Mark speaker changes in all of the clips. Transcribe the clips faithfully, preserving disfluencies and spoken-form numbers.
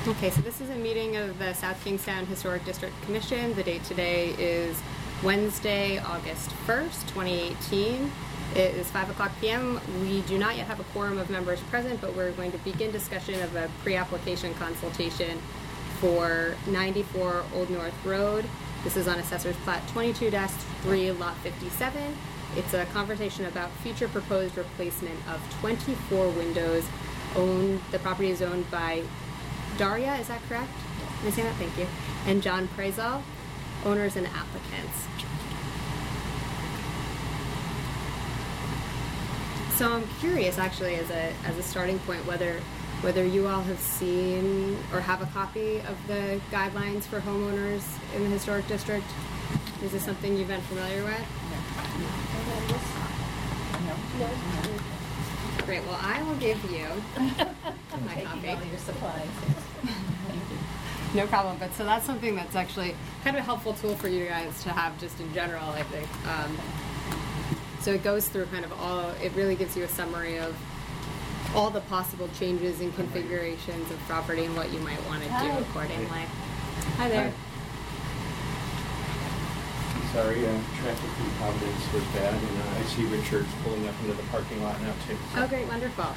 Speaker 1: Okay, so this is a meeting of the South Kingstown Historic District Commission. The date today is Wednesday, August first, twenty eighteen. It is five o'clock p m We do not yet have a quorum of members present, but we're going to begin discussion of a pre-application consultation for ninety-four Old North Road. This is on Assessor's Plat twenty-two dash three, Lot fifty-seven. It's a conversation about future proposed replacement of twenty-four windows. Owned, the property is owned by Daria, is that correct? Am I saying that? Thank you. And John Prezal, owners and applicants. So I'm curious, actually, as a as a starting point, whether whether you all have seen or have a copy of the guidelines for homeowners in the historic district. Is this something you've been familiar with?
Speaker 2: No. No.
Speaker 1: Great. Well, I will give you my copy.
Speaker 2: All your supplies.
Speaker 1: No problem. But so that's something that's actually kind of a helpful tool for you guys to have just in general, I think. Um, so it goes through kind of all, it really gives you a summary of all the possible changes and configurations of property and what you might want to do
Speaker 2: Hi.
Speaker 1: accordingly. Hi there.
Speaker 3: Hi. Sorry, uh, traffic in Providence was bad, and uh, I see Richard pulling up into the parking lot now too. So.
Speaker 1: Oh, great. Wonderful.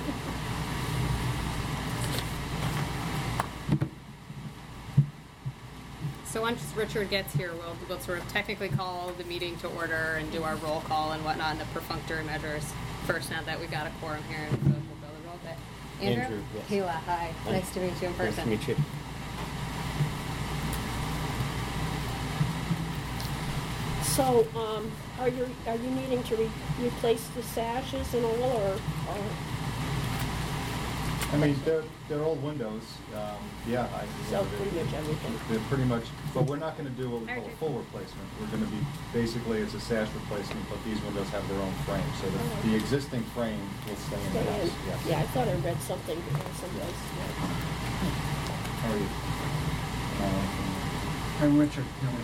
Speaker 1: So once Richard gets here, we'll, we'll sort of technically call the meeting to order and do our roll call and whatnot, and the perfunctory measures first, now that we've got a quorum here, and so we'll go the roll bit. Andrew?
Speaker 3: Andrew, yes.
Speaker 1: Hila, hi.
Speaker 3: Hi.
Speaker 1: Nice to meet you in person.
Speaker 3: Nice to meet you.
Speaker 2: So, um, are you are you needing to re replace the sashes and all, or, or?
Speaker 4: I mean, they're, they're old windows, um, yeah. I,
Speaker 2: So
Speaker 4: they're-
Speaker 2: pretty much everything.
Speaker 4: They're pretty much, but we're not gonna do what we call a full replacement. We're gonna be, basically, it's a sash replacement, but these windows have their own frame, so the,
Speaker 2: Oh.
Speaker 4: the existing frame will stay in the
Speaker 2: Stay in.
Speaker 4: house, yes.
Speaker 2: Yeah, I thought I read something uh, someplace. Yeah.
Speaker 4: How are you? Uh,
Speaker 5: I'm Richard.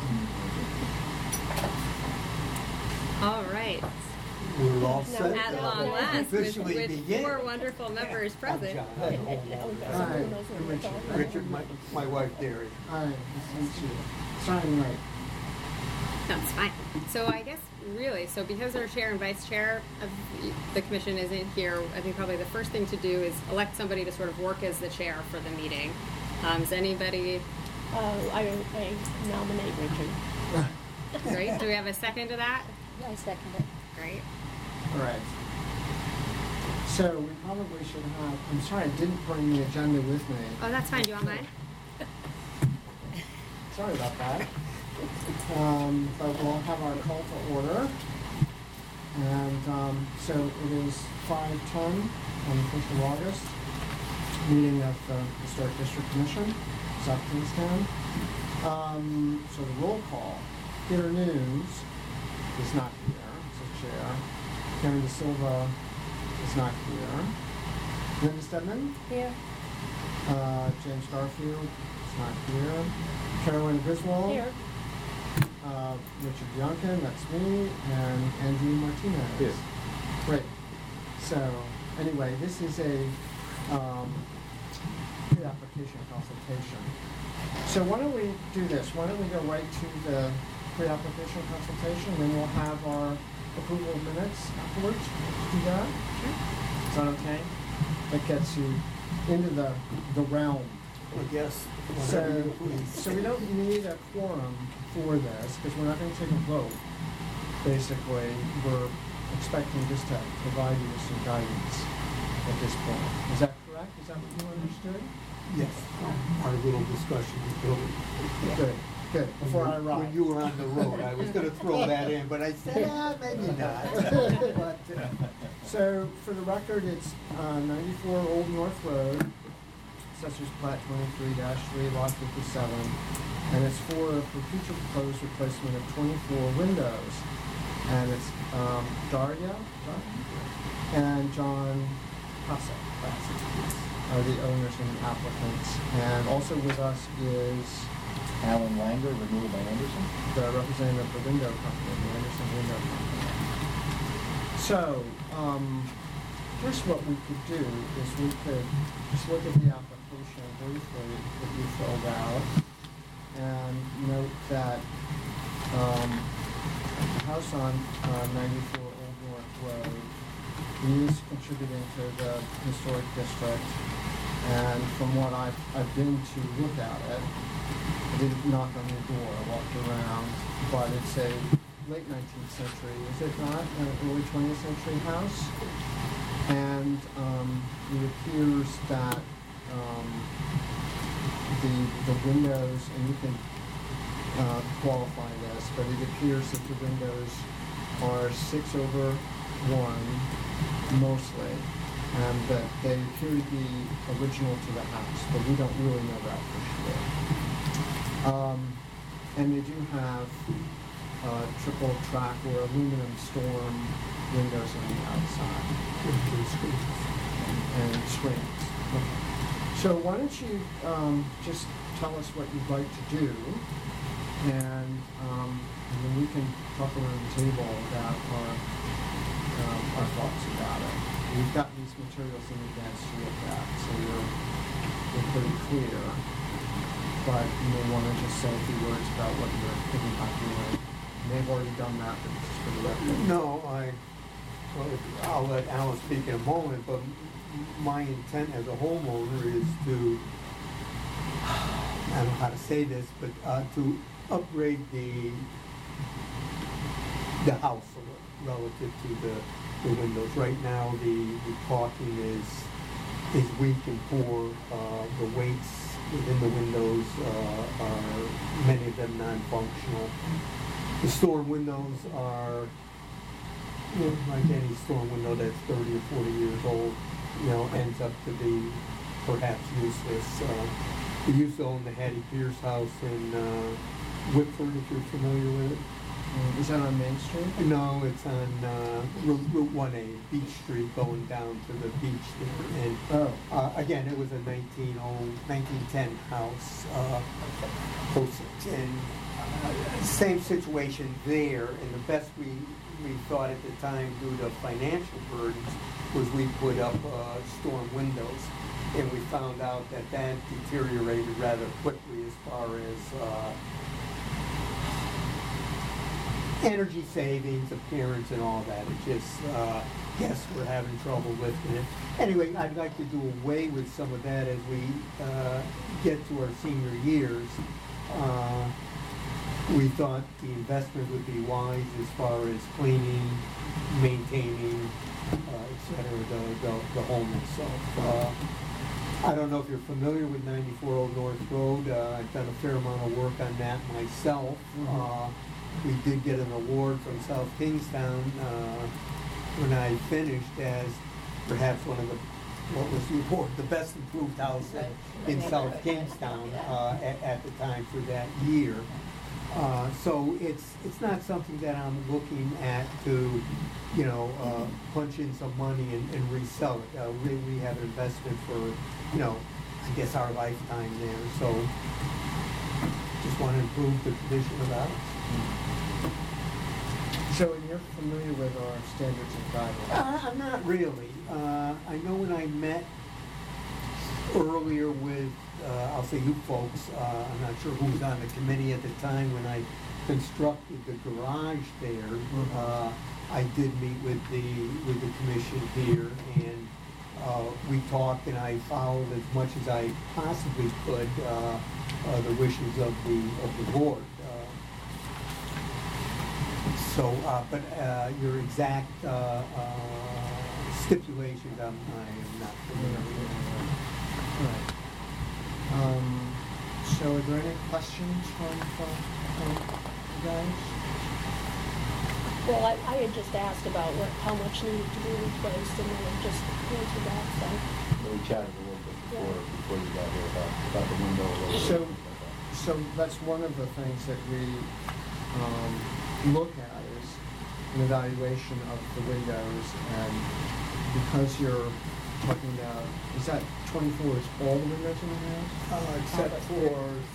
Speaker 1: All right.
Speaker 6: We're all
Speaker 2: No,
Speaker 6: set.
Speaker 1: At
Speaker 2: no,
Speaker 1: long
Speaker 2: no.
Speaker 1: last, with,
Speaker 6: Officially
Speaker 1: with
Speaker 6: begin.
Speaker 1: four wonderful members present.
Speaker 6: John.
Speaker 2: Yeah, yeah, yeah, we got
Speaker 5: Hi,
Speaker 2: someone who knows what
Speaker 5: I'm
Speaker 2: we're
Speaker 5: Richard.
Speaker 2: talking about.
Speaker 6: Richard, my, my wife Derry.
Speaker 5: Hi, nice to meet you. Starting right.
Speaker 1: No, it's fine. So I guess really, so because our chair and vice chair of the commission isn't here, I think probably the first thing to do is elect somebody to sort of work as the chair for the meeting. Um, is anybody,
Speaker 2: Uh, I, I nominate Richard.
Speaker 1: great? Do we have a second to that?
Speaker 2: I second it.
Speaker 1: Great.
Speaker 5: All right. So we probably should have, I'm sorry, I didn't bring the agenda with me.
Speaker 1: Oh, that's fine. Do you want mine?
Speaker 5: Sorry about that. Um, but we'll have our call to order. And um, so it is five ten on the first of August, meeting of the Historic District Commission, South Kingstown. Um, so the roll call, Peter News is not here, as a chair. Karen De Silva is not here. Linda Stedman,
Speaker 2: Here.
Speaker 5: uh, James Garfield is not here. Carolyn Griswold.
Speaker 2: Here.
Speaker 5: Uh, Richard Bianca, that's me, and Andrew Martinez.
Speaker 4: Yes.
Speaker 5: Great. So, anyway, this is a um, pre-application consultation. So why don't we do this? Why don't we go right to the pre-application consultation, and then we'll have our approval of minutes afterwards. Do that? Is that okay? That gets you into the, the realm.
Speaker 6: I guess.
Speaker 5: So,
Speaker 6: whatever you please.
Speaker 5: so we don't need a quorum for this, because we're not going to take a vote. Basically, we're expecting just to provide you with some guidance at this point. Is that correct? Is that what you understood?
Speaker 6: Yes, our little discussion. Yeah.
Speaker 5: Good, good. Before I
Speaker 6: When
Speaker 5: arrive.
Speaker 6: you were on the road, I was gonna throw that in, but I said, ah, maybe not. But, uh,
Speaker 5: So, for the record, it's uh, ninety-four Old North Road, Assessor's Plat twenty-three dash three, Lot fifty-seven, and it's for for future proposed replacement of twenty-four windows. And it's um, Daria and John Passek are the owners and applicants. And also with us is
Speaker 4: Alan Langer, Renewal by Anderson.
Speaker 5: the representative of the window company, the Anderson Window Company. So, um, first what we could do is we could just look at the application application briefly that you filled out, and note that um, the house on uh, ninety-four Old North Road is contributing to the historic district, and from what I've, I've been to look at it, I didn't knock on the door, I walked around, but it's a late nineteenth century, is it not, an early twentieth century house? And um, it appears that um, the, the windows, and you can uh, qualify this, but it appears that the windows are six over one mostly, and that they appear to be original to the house, but we don't really know that for sure. Um, and they do have uh, triple track or aluminum storm windows on the outside. And screens. And, and screens. Okay. So why don't you um, just tell us what you'd like to do, and, um, and then we can talk around the table about our, um, our thoughts about it. We've got these materials in advance to look at, so you're, you're pretty clear. But you may want to just say a few words about what you're thinking about doing. You may have already done that, but this is for the record.
Speaker 6: No, I, well, I'll let Alan speak in a moment, but my intent as a homeowner is to, I don't know how to say this, but uh, to upgrade the the house relative to the, the windows. Right now, the, the caulking is is weak and poor. Uh, the weights within the windows uh, are, many of them, non-functional. The storm windows are, you know, like any storm window that's thirty or forty years old, you know, ends up to be perhaps useless. Uh, we used to own the Hattie Pierce house in uh, Whitford, if you're familiar with it.
Speaker 5: Um, is that on Main Street?
Speaker 6: No, it's on uh, Route one A, Beach Street, going down to the beach there. And
Speaker 5: Oh.
Speaker 6: uh, again, it was a nineteen ten house, uh, postage, and uh, same situation there. And the best we we thought at the time, due to financial burdens, was we put up uh, storm windows, and we found out that that deteriorated rather quickly as far as uh, energy savings, appearance, and all that. It just, uh, guests were having trouble lifting it. Anyway, I'd like to do away with some of that as we uh, get to our senior years. Uh, we thought the investment would be wise as far as cleaning, maintaining, uh, et cetera, the, the, the home itself. Uh, I don't know if you're familiar with ninety-four Old North Road. Uh, I've done a fair amount of work on that myself.
Speaker 5: Mm-hmm.
Speaker 6: Uh, we did get an award from South Kingstown uh, when I finished as perhaps one of the, what was the award, the best improved house in, in South Kingstown uh, at, at the time for that year. Uh, so it's it's not something that I'm looking at to, you know, uh, punch in some money and, and resell it. Uh, we, we have an investment for, you know, I guess our lifetime there. So just want to improve the condition of the house.
Speaker 5: So you're familiar with our standards and guidelines?
Speaker 6: Uh, I'm not really. Uh, I know when I met earlier with, uh, I'll say you folks, uh, I'm not sure who was on the committee at the time when I constructed the garage there. Uh, I did meet with the with the commission here, and uh, we talked, and I followed as much as I possibly could uh, uh, the wishes of the of the board. So, uh, but uh, your exact uh, uh, stipulations, I'm, I am not familiar with.
Speaker 5: Right. Um, so are there any questions from, from, from you guys?
Speaker 2: Well, I, I had just asked about what, how much needed to be replaced, and then I just answered that, so.
Speaker 4: We chatted a little bit before,
Speaker 2: Yeah.
Speaker 4: before you got here about, about the window a little
Speaker 5: So,
Speaker 4: bit.
Speaker 5: so that's one of the things that we um, look at is an evaluation of the windows, and because you're talking about, is that twenty-four is all the windows in the house?
Speaker 6: Uh, except for,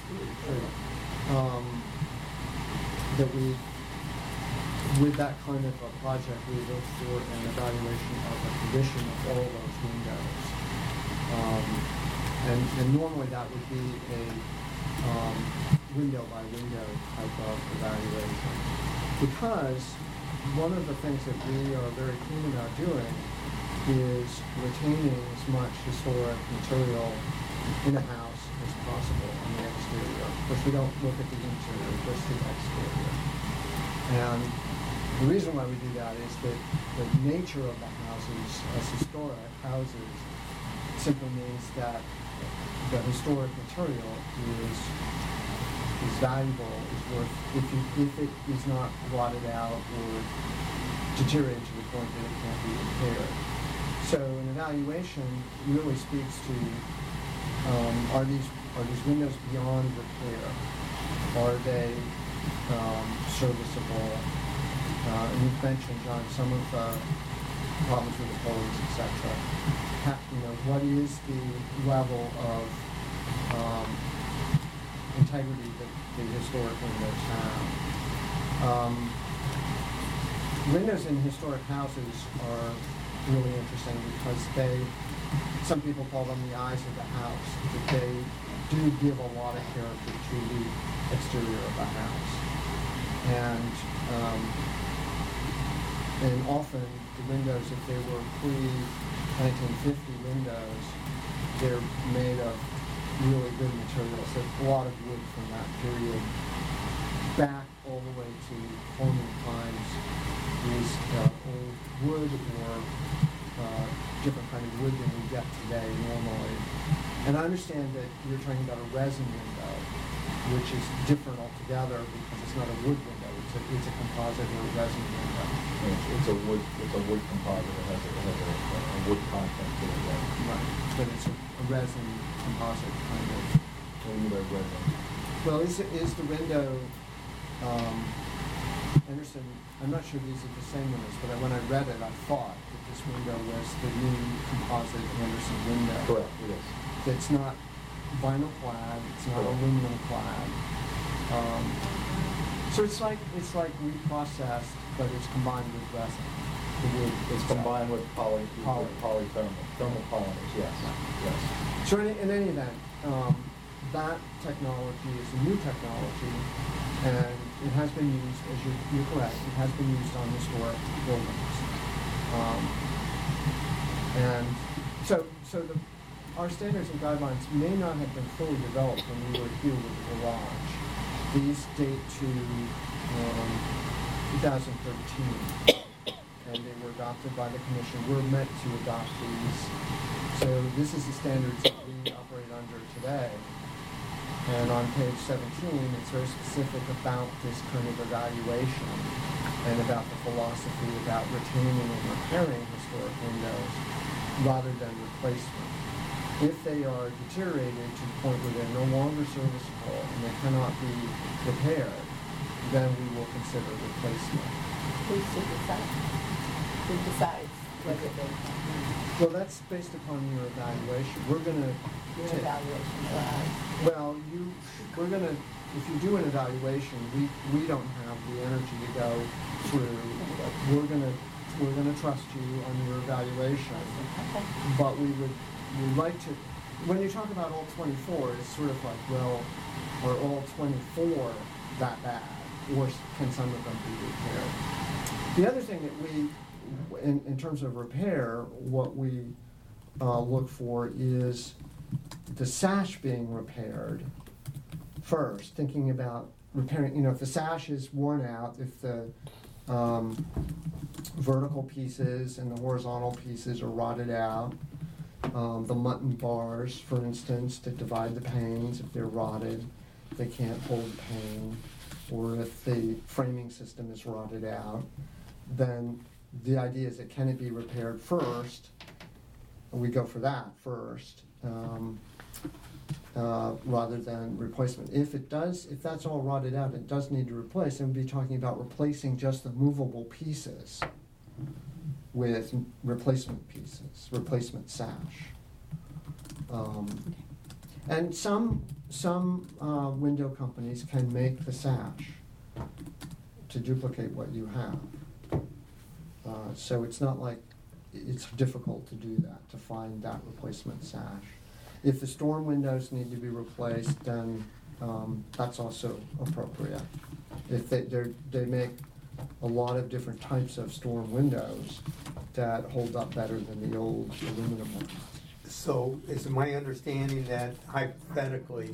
Speaker 5: Um, that we, with that kind of a project, we look for an evaluation of the condition of all those windows. Um, and, and normally that would be a um, window by window type of evaluation. Because one of the things that we are very keen about doing is retaining as much historic material in a house as possible on the exterior. Of course, we don't look at the interior, just the exterior. And the reason why we do that is that the nature of the houses as historic houses simply means that the historic material is is valuable, is worth, if, you, if it is not rotted out or deteriorated to the point that it can't be repaired. So an evaluation really speaks to, um, are these are these windows beyond repair? Are they um, serviceable? Uh, and you've mentioned, John, some of the problems with the pillars, et cetera. Ha- you know, what is the level of um, integrity that the historic windows have? Um, windows in historic houses are really interesting because they, some people call them the eyes of the house, that they do give a lot of character to the exterior of the house. And um, and often the windows, if they were pre nineteen fifty windows, they're made of really good materials. So a lot of wood from that period back all the way to colonial times is uh, old wood or uh, different kind of wood than we get today normally. And I understand that you're talking about a resin window, which is different altogether because it's not a wood window. It's a, it's a composite or a resin window.
Speaker 4: It's, it's a wood, it's a wood composite. It has a, it has a, a wood content to it. Right?
Speaker 5: Right. But it's a, a resin composite kind of.
Speaker 4: What do you mean by resin?
Speaker 5: Well, is, is the window, um, Anderson, I'm not sure these are the same windows, but I, when I read it, I thought that this window was the new composite Anderson window.
Speaker 4: Correct, it is.
Speaker 5: It's not vinyl clad, it's not
Speaker 4: Correct.
Speaker 5: aluminum clad. Um, so it's like it's like reprocessed, but it's combined with resin. The wood
Speaker 4: It's
Speaker 5: itself.
Speaker 4: combined with poly,
Speaker 5: Poly.
Speaker 4: with polythermal, thermal polymers, yes, yes.
Speaker 5: So in, in any event, um, that technology is a new technology, and it has been used, as you're, you're correct, it has been used on historic buildings. Um, and so, so the, our standards and guidelines may not have been fully developed when we were here with the garage. These date to um, two thousand thirteen, and they were adopted by the commission. We're meant to adopt these. So this is the standards that we operate under today. And on page seventeen, it's very specific about this kind of evaluation and about the philosophy about retaining and repairing historic windows rather than replacement. If they are deteriorated to the point where they're no longer serviceable and they cannot be repaired, then we will consider replacement.
Speaker 7: Who's to decide? Who decides whether they,
Speaker 5: Well, that's based upon your evaluation. We're gonna
Speaker 7: your
Speaker 5: ta-
Speaker 7: evaluation or ours?
Speaker 5: Well, you, we're gonna, if you do an evaluation, we, we don't have the energy to go through. We're gonna, we're gonna trust you on your evaluation,
Speaker 7: Okay.
Speaker 5: but we would, we'd like to, when you talk about all twenty-four, it's sort of like, well, are all twenty-four that bad, or can some of them be repaired? The other thing that we, in, in terms of repair, what we uh, look for is the sash being repaired first, thinking about repairing, you know, if the sash is worn out, if the um, vertical pieces and the horizontal pieces are rotted out, um, the mutton bars, for instance, that divide the panes, if they're rotted, they can't hold pane, or if the framing system is rotted out, then the idea is that can it be repaired first? We go for that first, um, uh, rather than replacement. If it does, if that's all rotted out, it does need to replace, then we'd be talking about replacing just the movable pieces with replacement pieces, replacement sash. Um, and some some uh, window companies can make the sash to duplicate what you have. Uh, so it's not like it's difficult to do that, to find that replacement sash. If the storm windows need to be replaced, then um, that's also appropriate. If they they're, they make a lot of different types of storm windows that hold up better than the old aluminum ones.
Speaker 6: So is my understanding that hypothetically,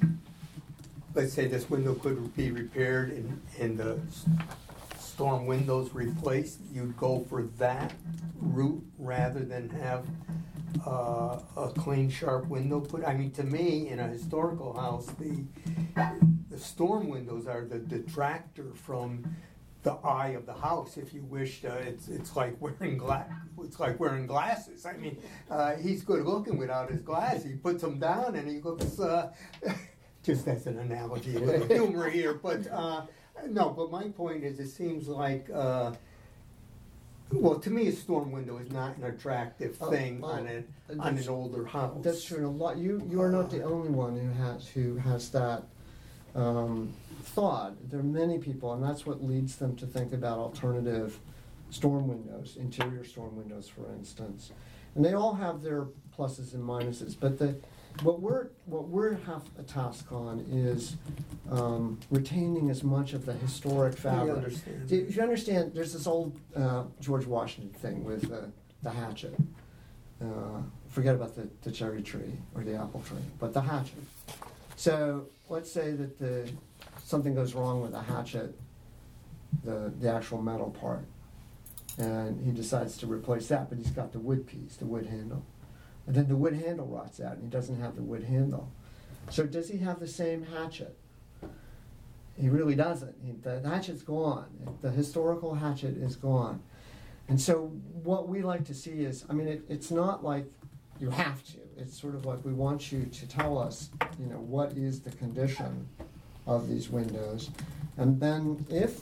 Speaker 6: let's say this window could be repaired and, and the s- storm windows replaced, you'd go for that route rather than have uh, a clean, sharp window put? I mean, to me, in a historical house, the the storm windows are the detractor from the eye of the house, if you wish. Uh, it's it's like wearing gla- It's like wearing glasses. I mean, uh, he's good looking without his glasses. He puts them down and he looks. Uh, just as an analogy, a little humor here, but uh, no. But my point is, it seems like. Uh, Well, to me, a storm window is not an attractive
Speaker 5: Oh,
Speaker 6: thing
Speaker 5: oh,
Speaker 6: on an on
Speaker 5: that's-
Speaker 6: an older house.
Speaker 5: That's true. And a lot. You you are not the only one who has who has that um, thought. There are many people, and that's what leads them to think about alternative storm windows, interior storm windows, for instance. And they all have their pluses and minuses. But the what we're what we're have a task on is um, retaining as much of the historic fabric.
Speaker 6: understand.
Speaker 5: Do you, if you understand, there's this old uh, George Washington thing with uh, the hatchet. Uh, forget about the, the cherry tree or the apple tree, but the hatchet. So let's say that the something goes wrong with the hatchet, the the actual metal part, and he decides to replace that, but he's got the wood piece, the wood handle. And then the wood handle rots out and he doesn't have the wood handle. So does he have the same hatchet? He really doesn't. He, the hatchet's gone. The historical hatchet is gone. And so what we like to see is, I mean, it, it's not like you have to. It's sort of like we want you to tell us, you know, what is the condition of these windows. And then if,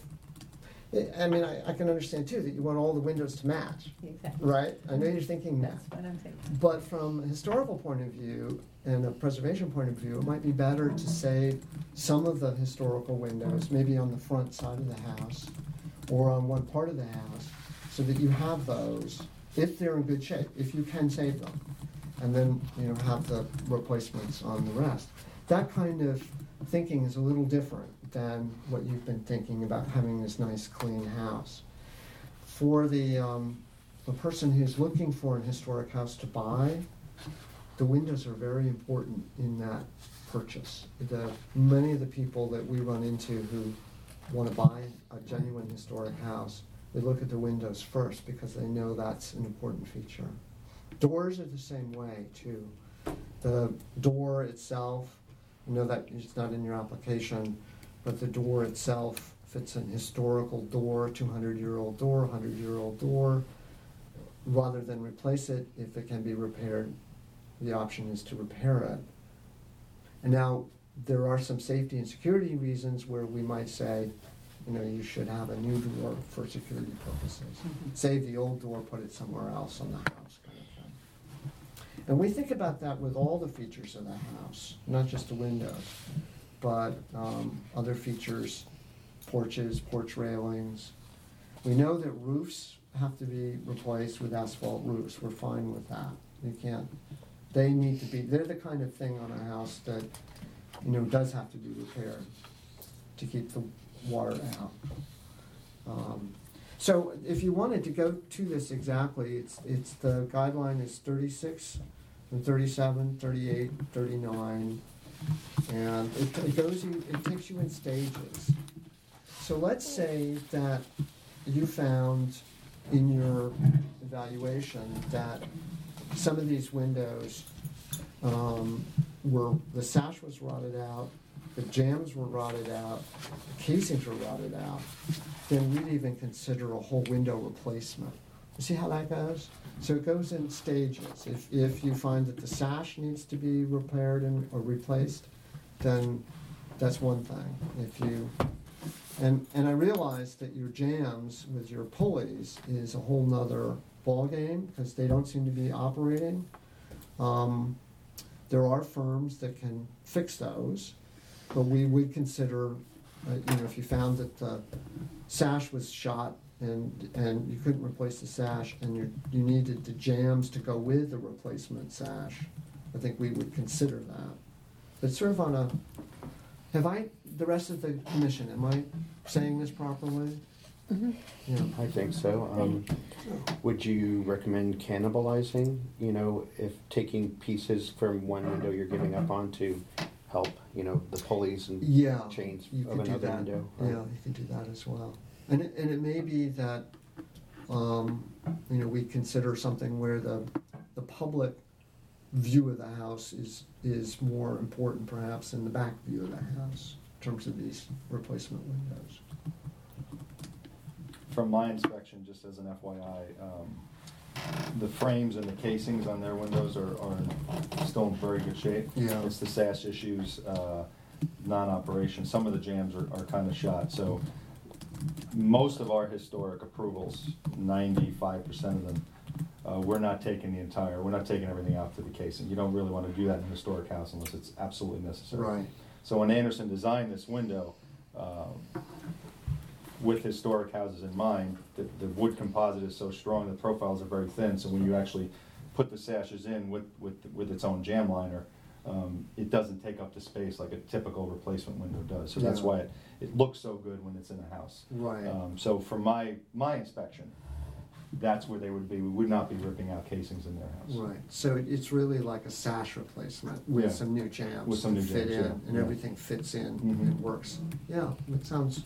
Speaker 5: I mean, I, I can understand too that you want all the windows to match,
Speaker 7: Exactly.
Speaker 5: right? I know you're thinking that.
Speaker 7: That's what I'm thinking.
Speaker 5: But from a historical point of view and a preservation point of view, it might be better to save some of the historical windows, maybe on the front side of the house or on one part of the house, so that you have those, if they're in good shape, if you can save them, and then, you know, have the replacements on the rest. That kind of thinking is a little different than what you've been thinking about having this nice clean house. For the um, the person who's looking for an historic house to buy, the windows are very important in that purchase. The many of the people that we run into who want to buy a genuine historic house, they look at the windows first because they know that's an important feature. Doors are the same way too. The door itself, I know that it's not in your application, but the door itself, if it's an historical door, two hundred year old door, one hundred year old door, rather than replace it, if it can be repaired, the option is to repair it. And now, there are some safety and security reasons where we might say, you know, you should have a new door for security purposes.
Speaker 7: Mm-hmm.
Speaker 5: Save the old door, put it somewhere else on the house, kind of thing. And we think about that with all the features of the house, not just the windows, but um, other features, porches, porch railings. We know that roofs have to be replaced with asphalt roofs. We're fine with that. You can't, they need to be, they're the kind of thing on a house that, you know, does have to be repaired to keep the water out. Um, so if you wanted to go to this exactly, it's, it's the guideline is thirty-six and thirty-seven, thirty-eight, thirty-nine, and it, it goes, you, it takes you in stages. So let's say that you found in your evaluation that some of these windows um, were, the sash was rotted out, the jambs were rotted out, the casings were rotted out, then we'd even consider a whole window replacement. You see how that goes? So it goes in stages. If, if you find that the sash needs to be repaired and, or replaced, then that's one thing. If you, and, and I realize that your jambs with your pulleys is a whole nother ballgame because they don't seem to be operating. Um, there are firms that can fix those, but we would consider, uh, you know, if you found that the sash was shot and and you couldn't replace the sash and you you needed the jambs to go with the replacement sash, I think we would consider that. But sort of on a, have I, the rest of the commission, am I saying this properly?
Speaker 2: Mm-hmm.
Speaker 5: Yeah.
Speaker 3: I think so. Um, would you recommend cannibalizing, you know, if taking pieces from one window you're giving up on to help, you know, the pulleys and
Speaker 5: Yeah,
Speaker 3: chains
Speaker 5: you
Speaker 3: of
Speaker 5: could do
Speaker 3: another
Speaker 5: that.
Speaker 3: window?
Speaker 5: Yeah, you can do that as well. And it, and it may be that, um, you know, we consider something where the, the public view of the house is, is more important perhaps than the back view of the house in terms of these replacement windows.
Speaker 4: From my inspection, just as an F Y I, um, the frames and the casings on their windows are, are still in very good shape.
Speaker 5: Yeah.
Speaker 4: It's the sash issues, uh, non-operation. Some of the jambs are, are kind of shot. So most of our historic approvals, ninety-five percent of them, uh, we're not taking the entire, we're not taking everything out to the casing. You don't really want to do that in a historic house unless it's absolutely necessary.
Speaker 5: Right.
Speaker 4: So when Anderson designed this window, uh, with historic houses in mind, the, the wood composite is so strong, the profiles are very thin, so when you actually put the sashes in with, with, with its own jam liner, um, it doesn't take up the space like a typical replacement window does. So that's
Speaker 5: Yeah.
Speaker 4: why it, it looks so good when it's in a house.
Speaker 5: Right.
Speaker 4: Um, so for my, my inspection, that's where they would be. We would not be ripping out casings in their house.
Speaker 5: Right, so it- it's really like a sash replacement with
Speaker 4: Yeah.
Speaker 5: some new jams.
Speaker 4: With some new
Speaker 5: that fit
Speaker 4: jams,
Speaker 5: in,
Speaker 4: yeah,
Speaker 5: and
Speaker 4: yeah.
Speaker 5: everything fits in
Speaker 4: Mhm.
Speaker 5: and works. Yeah, it sounds,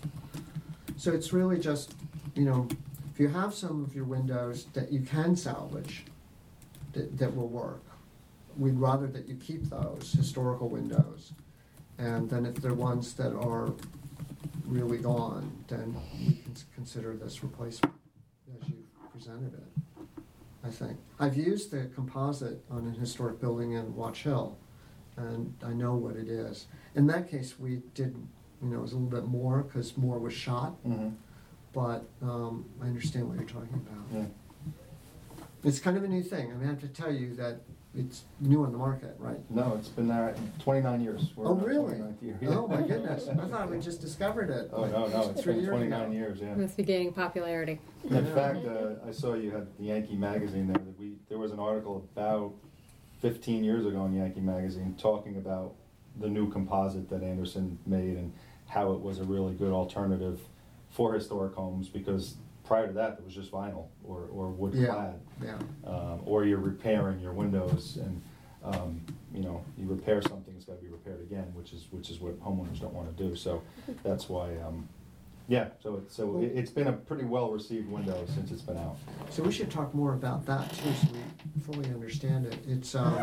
Speaker 5: so it's really just, you know, if you have some of your windows that you can salvage, that, that will work, we'd rather that you keep those historical windows. And then if they're ones that are really gone, then we can s- consider this replacement as you presented it. I think. I've used the composite on an historic building in Watch Hill, and I know what it is. In that case, we did, you know, it was a little bit more, because more was shot,
Speaker 4: Mm-hmm.
Speaker 5: but um, I understand what you're talking about.
Speaker 4: Yeah.
Speaker 5: It's kind of a new thing. I mean, I have to tell you that it's new on the market, right?
Speaker 4: No, it's been there twenty-nine years. We're
Speaker 5: Oh,
Speaker 4: in our
Speaker 5: really?
Speaker 4: twenty-ninth year.
Speaker 5: Oh, my goodness. I thought we just discovered it.
Speaker 4: Oh,
Speaker 5: like
Speaker 4: no, no, it's
Speaker 5: three
Speaker 4: been
Speaker 5: years
Speaker 4: twenty-nine
Speaker 5: ago.
Speaker 4: years, yeah.
Speaker 1: Must be gaining popularity.
Speaker 4: In fact, uh, I saw you had the Yankee magazine there. That we there was an article about fifteen years ago in Yankee magazine talking about the new composite that Anderson made and how it was a really good alternative for historic homes, because prior to that, it was just vinyl or, or wood
Speaker 5: Yeah,
Speaker 4: clad.
Speaker 5: yeah.
Speaker 4: Um, or you're repairing your windows, and um, you know, you repair something, it's got to be repaired again, which is which is what homeowners don't want to do. So that's why, um, yeah. So it's so it, it's been a pretty well received window since it's been out.
Speaker 5: So we should talk more about that too, so we fully understand it. It's, um,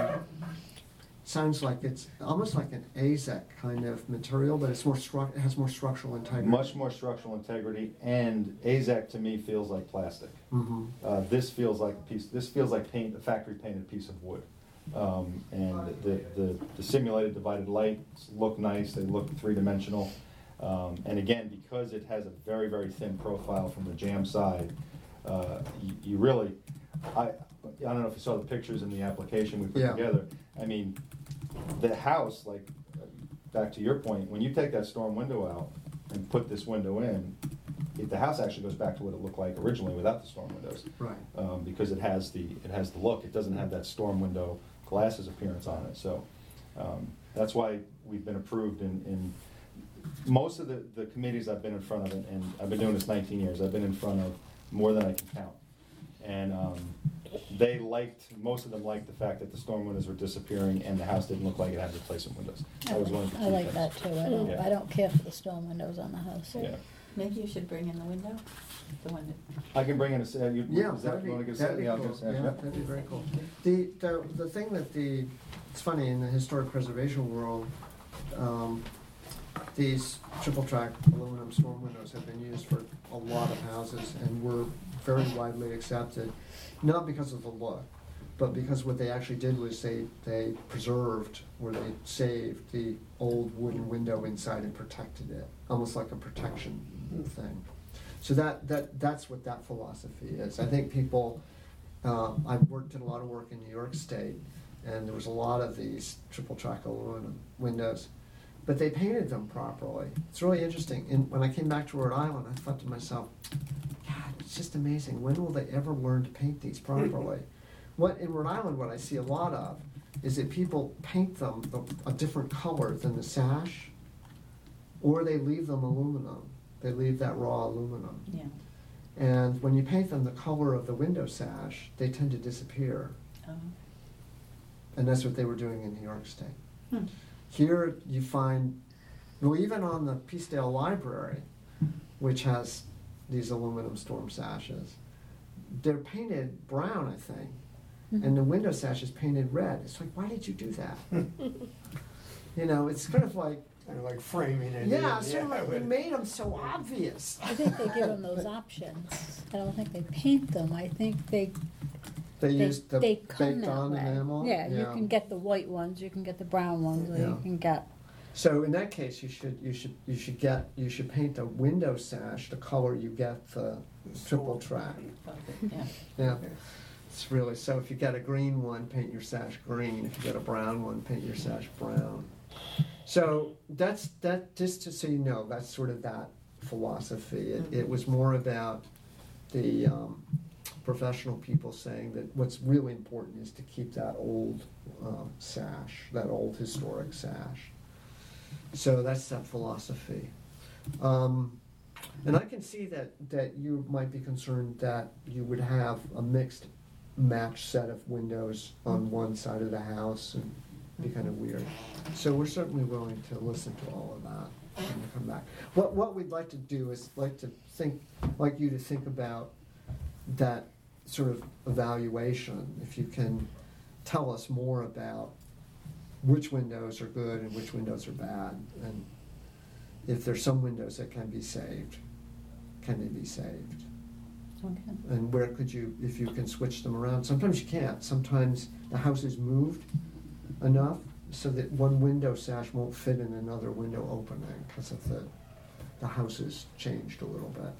Speaker 5: sounds like it's almost like an A Z E C kind of material, but it's more stru, it has more structural integrity.
Speaker 4: Much more structural integrity, and A Z E C to me feels like plastic.
Speaker 5: Mm-hmm.
Speaker 4: Uh, this feels like a piece. This feels like paint, a factory painted piece of wood. Um, and the, the the simulated divided lights look nice. They look three dimensional. Um, and again, because it has a very very thin profile from the jam side, uh, you, you really, I I don't know if you saw the pictures in the application we put
Speaker 5: Yeah.
Speaker 4: together. I mean, the house, like, back to your point, when you take that storm window out and put this window in, it, the house actually goes back to what it looked like originally without the storm windows.
Speaker 5: Right.
Speaker 4: Um, because it has the it has the look. It doesn't have that storm window glasses appearance on it. So um, that's why we've been approved in, in most of the, the committees I've been in front of, and, and I've been doing this nineteen years, I've been in front of more than I can count. And um, they liked, most of them liked the fact that the storm windows were disappearing and the house didn't look like it had replacement windows. That was one of the key
Speaker 8: I like
Speaker 4: things.
Speaker 8: that too. I don't,
Speaker 4: Yeah.
Speaker 8: I don't care for the storm windows on the house.
Speaker 4: Yeah.
Speaker 7: Maybe you should bring in the window, the one that.
Speaker 4: I can bring in a, sa- you,
Speaker 5: Yeah,
Speaker 4: is that,
Speaker 5: that'd
Speaker 4: you
Speaker 5: be,
Speaker 4: wanna get a
Speaker 5: that'd
Speaker 4: sa-
Speaker 5: be
Speaker 4: yeah, I'll
Speaker 5: cool.
Speaker 4: get a sa-
Speaker 5: Yeah,
Speaker 4: yeah.
Speaker 5: that'd be very cool. The, the, the thing that the, it's funny, in the historic preservation world, um, these triple track aluminum storm windows have been used for a lot of houses and were very widely accepted, not because of the look, but because what they actually did was they, they preserved or they saved the old wooden window inside and protected it, almost like a protection thing. So that, that that's what that philosophy is. I think people, uh, I've worked in a lot of work in New York State, and there was a lot of these triple track aluminum windows, but they painted them properly. It's really interesting. And when I came back to Rhode Island, I thought to myself, God, it's just amazing. When will they ever learn to paint these properly? What in Rhode Island, what I see a lot of is that people paint them a, a different color than the sash, or they leave them aluminum. They leave that raw aluminum.
Speaker 8: Yeah.
Speaker 5: And when you paint them the color of the window sash, they tend to disappear.
Speaker 8: Oh.
Speaker 5: And that's what they were doing in New York State.
Speaker 8: Hmm.
Speaker 5: Here you find, well, even on the Peacedale Library, which has these aluminum storm sashes, they're painted brown, I think,
Speaker 8: Mhm.
Speaker 5: and the window sash is painted red. It's like, why did you do that? You know, it's kind of like,
Speaker 6: Kind of like framing it.
Speaker 5: yeah,
Speaker 6: in,
Speaker 5: sort of like, we
Speaker 6: with-
Speaker 5: made them so obvious.
Speaker 8: I think they give them those options. I don't think they paint them. I think they
Speaker 5: They
Speaker 8: they,
Speaker 5: use the
Speaker 8: they come
Speaker 5: baked
Speaker 8: that
Speaker 5: on
Speaker 8: way.
Speaker 5: enamel.
Speaker 8: Yeah, you can get the white ones, you can get the brown ones, or
Speaker 5: Yeah.
Speaker 8: you can get.
Speaker 5: So in that case, you should you should you should get you should paint the window sash the color you get the triple track.
Speaker 8: Yeah.
Speaker 5: Yeah, it's really, so if you get a green one, paint your sash green. If you get a brown one, paint your sash brown. So that's that. Just to so you know, that's sort of that philosophy. It, it was more about the um, professional people saying that what's really important is to keep that old um, sash, that old historic sash. So that's that philosophy. Um, and I can see that, that you might be concerned that you would have a mixed match set of windows on one side of the house and be kind of weird. So we're certainly willing to listen to all of that and come back. What, what we'd like to do is like to think, like you to think about that sort of evaluation, if you can tell us more about which windows are good and which windows are bad, and if there's some windows that can be saved, can they be saved?
Speaker 8: Okay.
Speaker 5: And where could you, if you can switch them around? Sometimes you can't. Sometimes the house is moved enough so that one window sash won't fit in another window opening because of the, the house has changed a little bit.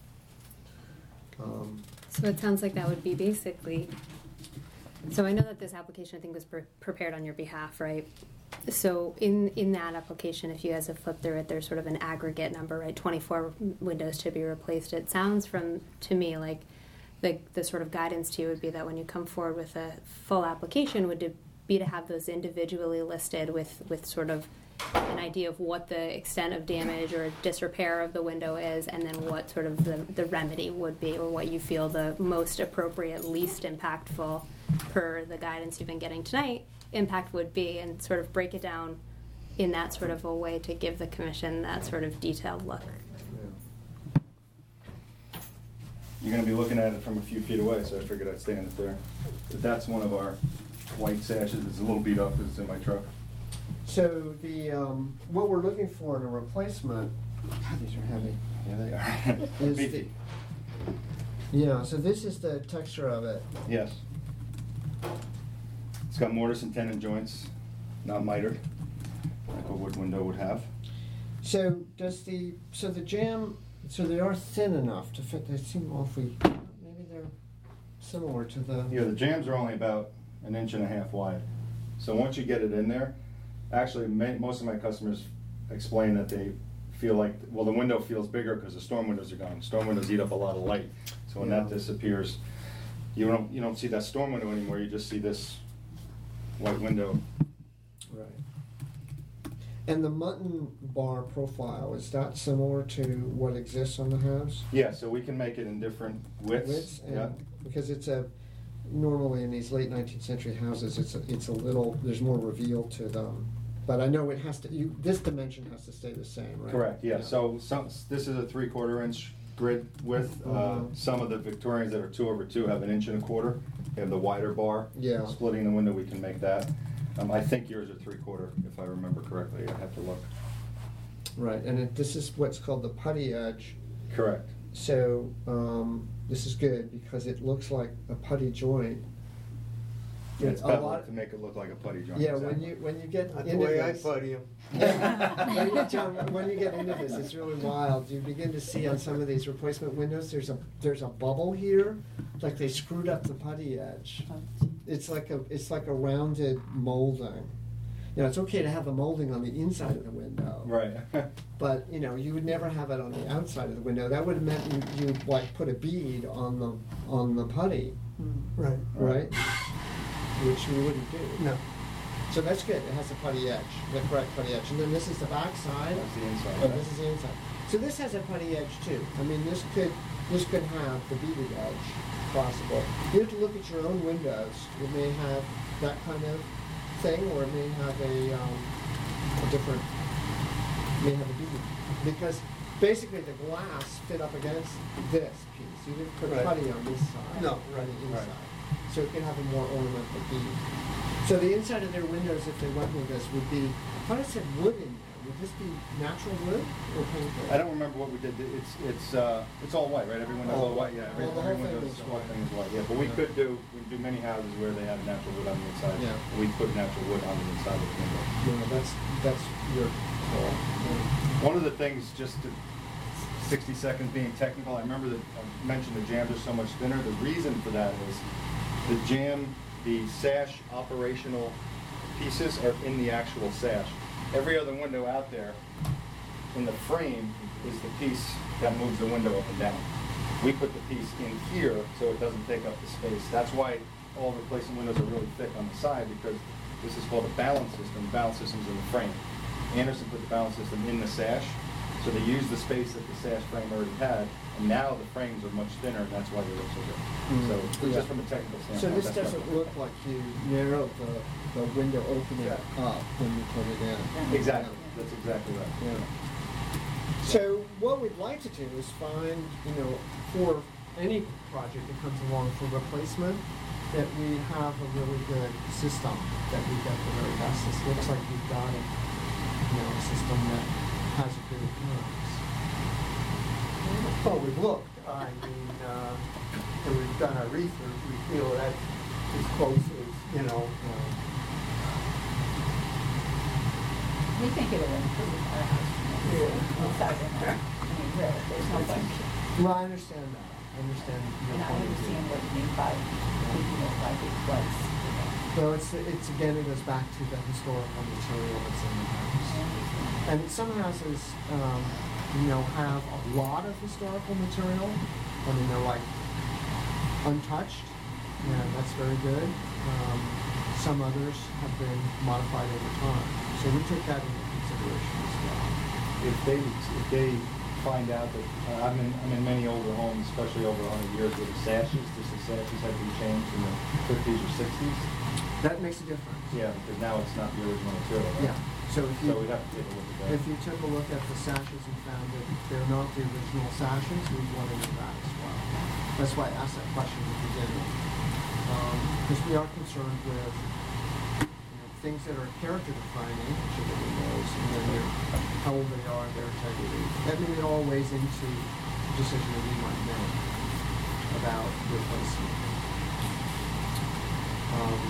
Speaker 5: Um,
Speaker 1: So it sounds like that would be basically, so I know that this application, I think, was pre- prepared on your behalf, right? So in, in that application, if you guys have flipped through it, there's sort of an aggregate number, right? twenty-four windows to be replaced. It sounds from, to me, like the, the sort of guidance to you would be that when you come forward with a full application, would it be to have those individually listed with, with sort of an idea of what the extent of damage or disrepair of the window is, and then what sort of the, the remedy would be, or what you feel the most appropriate, least impactful, per the guidance you've been getting tonight, impact would be, and sort of break it down in that sort of a way to give the commission that sort of detailed look.
Speaker 5: yeah.
Speaker 4: You're gonna be looking at it from a few feet away, so I figured I'd stand it there. But that's one of our white sashes. It's a little beat up because it's in my truck.
Speaker 5: So the, um, what we're looking for in a replacement, God, these are heavy.
Speaker 4: Yeah, they are.
Speaker 5: Is
Speaker 4: Beefy.
Speaker 5: Yeah, so this is the texture of it.
Speaker 4: Yes. It's got mortise and tenon joints, not mitered, like a wood window would have.
Speaker 5: So does the, so the jam, so they are thin enough to fit, they seem awfully, maybe they're similar to the.
Speaker 4: Yeah, the jams are only about an inch and a half wide. So once you get it in there, actually, ma- most of my customers explain that they feel like, well, the window feels bigger because the storm windows are gone. Storm windows eat up a lot of light. So when that
Speaker 5: Yeah.
Speaker 4: disappears, you don't, you don't see that storm window anymore, you just see this white window.
Speaker 5: Right. And the mutton bar profile, is that similar to what exists on the house?
Speaker 4: Yeah, so we can make it in different widths.
Speaker 5: Widths, and-
Speaker 4: Yeah.
Speaker 5: Because it's a, normally in these late nineteenth century houses, it's a, it's a little, there's more reveal to them. But I know it has to, you, this dimension has to stay the same, right?
Speaker 4: Correct, yeah, so some, this is a three quarter inch grid width. Uh,
Speaker 5: Mhm.
Speaker 4: some of the Victorians that are two over two have an inch and a quarter. They have the wider bar.
Speaker 5: Yeah.
Speaker 4: Splitting the window, we can make that. Um, I think yours are three quarter, if I remember correctly, I have to look.
Speaker 5: Right, and it, this is what's called the putty edge.
Speaker 4: Correct.
Speaker 5: So, um, this is good because it looks like a putty joint.
Speaker 4: Yeah, it's
Speaker 5: A
Speaker 4: beveled
Speaker 5: lot-
Speaker 4: to make it look like a putty joint.
Speaker 5: Yeah, when
Speaker 4: exactly.
Speaker 5: you, when you get
Speaker 6: Not
Speaker 5: into
Speaker 6: the way I
Speaker 5: this.
Speaker 6: putty 'em.
Speaker 5: When you- John, when you get into this, it's really wild. You begin to see on some of these replacement windows, there's a, there's a bubble here, like they screwed up the putty edge. It's like a, it's like a rounded molding. Now, it's okay to have the molding on the inside of the window.
Speaker 4: Right.
Speaker 5: But, you know, you would never have it on the outside of the window. That would have meant you, you'd like put a bead on the, on the putty,
Speaker 6: Right.
Speaker 5: right? Which you wouldn't do.
Speaker 6: No.
Speaker 5: So that's good, it has a putty edge, the correct putty edge. And then this is the back side.
Speaker 4: That's the inside.
Speaker 5: Oh, this is the inside. So this has a putty edge too. I mean, this could, this could have the beaded edge possible. You have to look at your own windows. It may have that kind of thing, or it may have a, um, a different, may have a beaded. Because basically the glass fit up against this piece. You didn't put
Speaker 6: Right.
Speaker 5: putty on this side.
Speaker 6: No,
Speaker 5: on
Speaker 6: right,
Speaker 5: the
Speaker 6: right.
Speaker 5: inside. So it can have a more ornamental bead. So the inside of their windows, if they went with this, would be, I thought it said wood in there. Would this be natural wood or painted?
Speaker 4: I don't remember what we did. It's, it's, uh, it's all white, right? Every window's all white, yeah. Every,
Speaker 5: Well, the whole
Speaker 4: every
Speaker 5: thing
Speaker 4: window's-
Speaker 5: is
Speaker 4: the whole
Speaker 5: white.
Speaker 4: thing is white, yeah. But we
Speaker 5: Yeah.
Speaker 4: could do, we could do many houses where they have natural wood on the inside.
Speaker 5: Yeah.
Speaker 4: We put natural wood on the inside of the window.
Speaker 5: No, that's, that's your call. Yeah.
Speaker 4: One of the things, just to, sixty seconds being technical, I remember that I mentioned the jambs are so much thinner. The reason for that is the jam, the sash operational pieces are in the actual sash. Every other window out there in the frame is the piece that moves the window up and down. We put the piece in here so it doesn't take up the space. That's why all replacement windows are really thick on the side, because this is called a balance system. The balance system's in the frame. Anderson put the balance system in the sash, so they used the space that the sash frame already had, and now the frames are much thinner, and that's why they look so good.
Speaker 5: Mm.
Speaker 4: So,
Speaker 5: Yeah.
Speaker 4: just from a technical standpoint.
Speaker 5: So this
Speaker 4: that's
Speaker 5: doesn't
Speaker 4: not-
Speaker 5: look like you narrowed the, the window opening up when you put it in.
Speaker 4: Exactly, that's exactly right.
Speaker 5: Yeah. So what we'd like to do is find, you know, for any project that comes along for replacement, that we have a really good system, that we get the very best. It looks like we've got a, you know, a system that has a good appearance.
Speaker 6: Well, we've looked, I mean, uh, and we've done our research, we feel that's as close as, you know, uh,
Speaker 7: We think it'll improve our house. Inside and out. I mean, really, there's no question.
Speaker 5: Well, I understand that. I understand your
Speaker 7: And I
Speaker 5: point of
Speaker 7: understand
Speaker 5: view.
Speaker 7: what you mean by keeping it like it was.
Speaker 5: Well, it's, it's, again, it goes back to the historical material that's in the house. And some houses, um, you know, have a lot of historical material. I mean, they're like untouched, and that's very good. Um, some others have been modified over time. So we took that into consideration as well.
Speaker 4: If they, if they find out that, uh, I'm in, I'm in many older homes, especially over a hundred years, where the sashes, just the sashes have been changed in the fifties or sixties.
Speaker 5: That makes a difference.
Speaker 4: Yeah, because now it's not the original material. right?
Speaker 5: Yeah. So if you,
Speaker 4: So we'd have to take a look at that.
Speaker 5: if you took a look at the sashes and found that they're not the original sashes, we'd want to know that as well. That's why I asked that question at the beginning. Because we are concerned with, you know, things that are character defining, which are the windows, and then their, how old they are, their integrity. I mean, it all weighs into the decision that we might make about replacement. Um,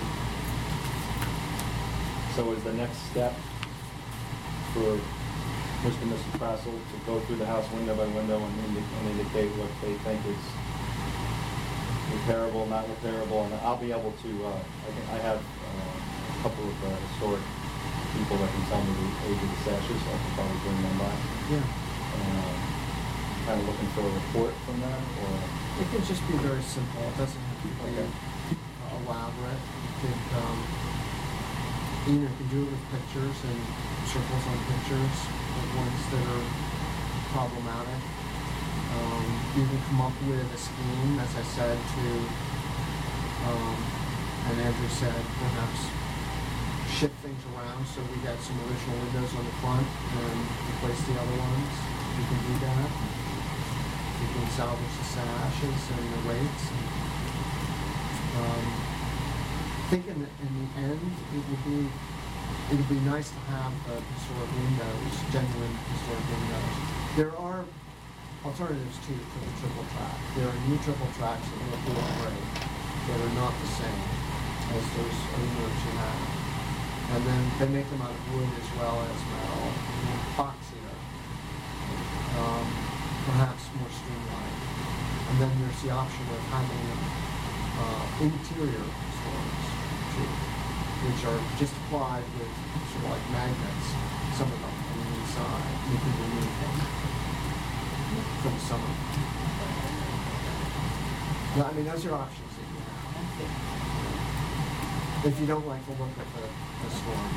Speaker 4: So is the next step for Mister and Missus Prassel to go through the house window by window and indi- and indicate what they think is repairable, not repairable, and I'll be able to, uh, I think I have uh, a couple of uh, historic people that can tell me the age of the sashes, so I can probably bring them by.
Speaker 5: yeah.
Speaker 4: Um, Kind of looking for a report from them, or?
Speaker 5: It can just be very simple. It doesn't have to be
Speaker 4: Okay.
Speaker 5: uh, elaborate. You could, um, you know, you can do it with pictures and circles on pictures of ones that are problematic. Um, you can come up with a scheme, as I said, to, um, and Andrew said, perhaps shift things around so we got some original windows on the front and replace the other ones. You can do that. You can salvage the sashes and the weights. Um, I think in the, in the end, it would be, it would be nice to have the historic windows, genuine historic windows. There are alternatives too for the triple track. There are new triple tracks that look really great, that are not the same as those aluminums you have. And then they make them out of wood as well as metal, and epoxier. Um, perhaps more streamlined. And then there's the option of having uh, interior storms too, which are just applied with sort of like magnets, some of them on the inside. You can remove them from some of them. Well, I mean, those are options that you have. If you don't like the look of the, the storm.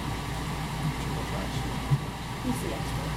Speaker 2: He's the expert.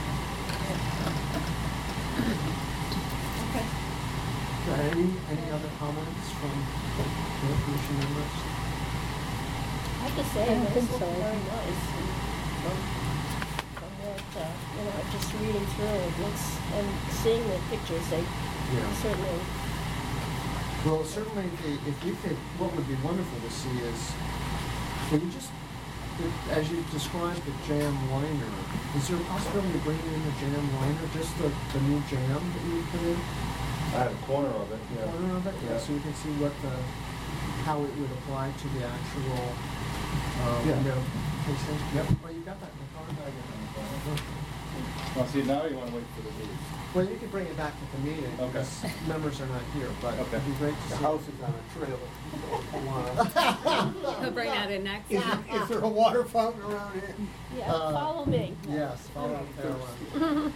Speaker 2: Okay.
Speaker 5: Uh, Any, any other comments from the commission members?
Speaker 2: I have to say,
Speaker 8: I don't
Speaker 2: those
Speaker 8: think
Speaker 2: look
Speaker 8: so.
Speaker 2: very nice. And From, from what, uh, you know, just reading through it, looks, and seeing the pictures, they
Speaker 5: Yeah.
Speaker 2: certainly,
Speaker 5: Well, certainly, the- if you could, what would be wonderful to see is, can you just, if- as you described the jam liner, is there a possibility of bringing in the jam liner, just the, the new jam that you put in?
Speaker 4: I have a corner of it, yeah.
Speaker 5: Corner of it, yeah, so you can see what the, how it would apply to the actual, um,
Speaker 4: Yeah.
Speaker 5: you know, casing. Yep. Oh, you got that in the car?
Speaker 4: I get that in the corner. Well, see, now you wanna wait for the meeting.
Speaker 5: Well, you can bring it back at the meeting,
Speaker 4: Okay.
Speaker 5: because members are not here, but
Speaker 4: Okay.
Speaker 5: it'd be great to
Speaker 6: The
Speaker 5: see.
Speaker 6: house is on a trailer. You wanna-
Speaker 1: He'll bring that in next.
Speaker 6: Is there, is there a water fountain around here?
Speaker 2: yeah,
Speaker 5: Uh,
Speaker 2: follow me.
Speaker 5: Yes, follow Caroline.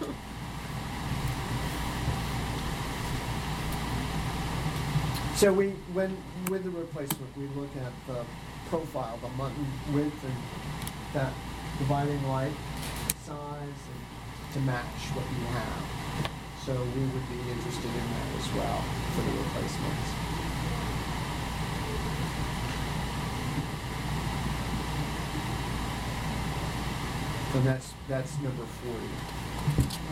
Speaker 5: So we, when, with the replacement, we look at the profile, the mutton width and that dividing light, size, and to match what you have. So we would be interested in that as well for the replacements. And that's, that's number forty.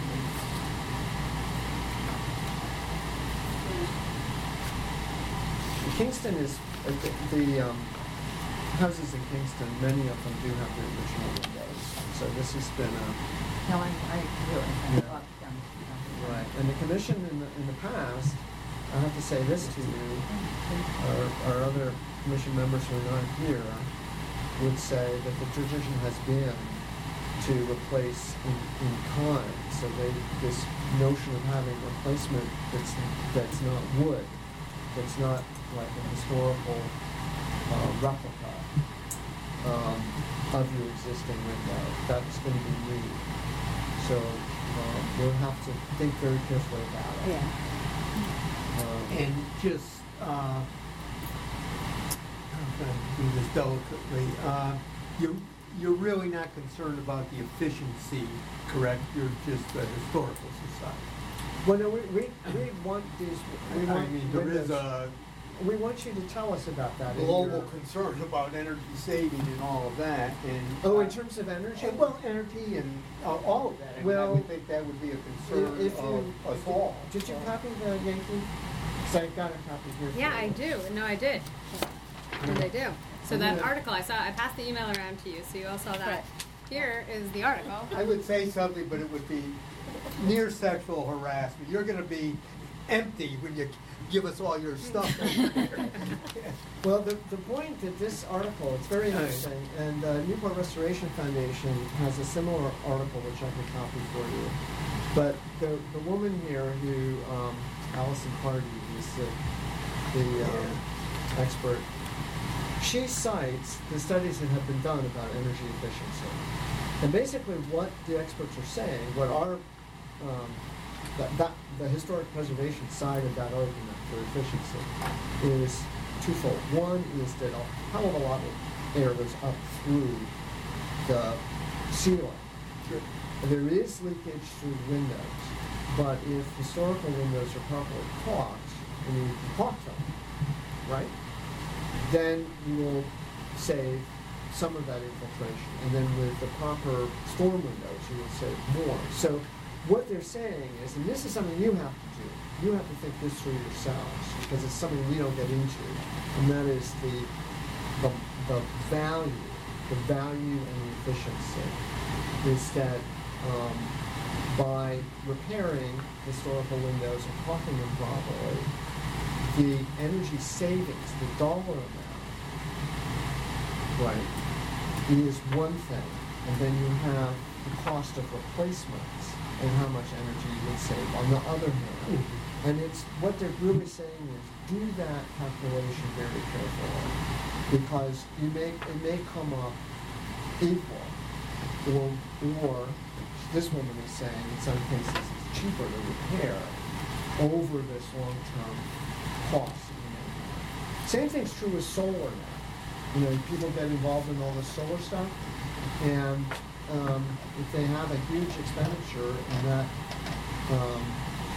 Speaker 5: Kingston is, uh, the, the um, houses in Kingston, many of them do have the original windows. So this has been a,
Speaker 7: No, I, I do, I
Speaker 5: Yeah.
Speaker 7: thought, um,
Speaker 5: right, and the commission in the, in the past, I have to say this to you, our, our other commission members who are not here would say that the tradition has been to replace in, in kind. So they, this notion of having replacement that's, that's not wood, that's not like a historical uh, replica um, of your existing window. That's going to be new. So um, we'll have to think very carefully about it.
Speaker 8: Yeah.
Speaker 5: Um,
Speaker 6: And just, uh, I'm gonna do this delicately, uh, you, you're really not concerned about the efficiency, correct? You're just the historical society.
Speaker 5: well, no, we, we, we want these, we
Speaker 6: I
Speaker 5: want
Speaker 6: mean, there is
Speaker 5: windows-
Speaker 6: a
Speaker 5: we want you to tell us about that. in
Speaker 6: global
Speaker 5: your-
Speaker 6: concern about energy saving and all of that, and.
Speaker 5: Oh, in
Speaker 6: uh,
Speaker 5: terms of energy?
Speaker 6: and, Well, energy and uh, all of that. I mean, I
Speaker 5: Well,
Speaker 6: would think that would be a concern
Speaker 5: If
Speaker 6: of
Speaker 5: you,
Speaker 6: us all.
Speaker 5: did you copy the Yankee? So I got a copy here. for
Speaker 1: Yeah,
Speaker 5: you.
Speaker 1: I do. No, I did. And I do. So that
Speaker 5: Yeah.
Speaker 1: article I saw, I passed the email around to you, so you all saw that.
Speaker 2: Right.
Speaker 1: Here is the article.
Speaker 6: I would say something, but it would be near sexual harassment. You're gonna be empty when you give us all your stuff.
Speaker 5: Well, the, the point that this article, it's very interesting, and uh, Newport Restoration Foundation has a similar article which I can copy for you. But the, the woman here who, um, Allison Hardy, is the, the um, expert, she cites the studies that have been done about energy efficiency. And basically what the experts are saying, what our, um, that, that, the historic preservation side of that argument for efficiency is twofold. One is that a hell of a lot of air goes up through the ceiling. There is leakage through the windows, but if historical windows are properly caulked, and you can caulk them, right, then you will save some of that infiltration. And then with the proper storm windows, you will save more. So what they're saying is, and this is something you have to do, you have to think this through yourselves, because it's something we don't get into, and that is the, the, the value, the value and the efficiency is that um, by repairing historical windows and caulking them properly, the energy savings, the dollar amount, right, is one thing, and then you have the cost of replacements and how much energy you would save on the other hand. And it's, what they're really saying is, do that calculation very carefully, because you may, it may come up equal, or, or, this woman is saying, in some cases, it's cheaper to repair over this long-term cost that you may have. Same thing's true with solar now. you know, people get involved in all this solar stuff, and um, if they have a huge expenditure and that um,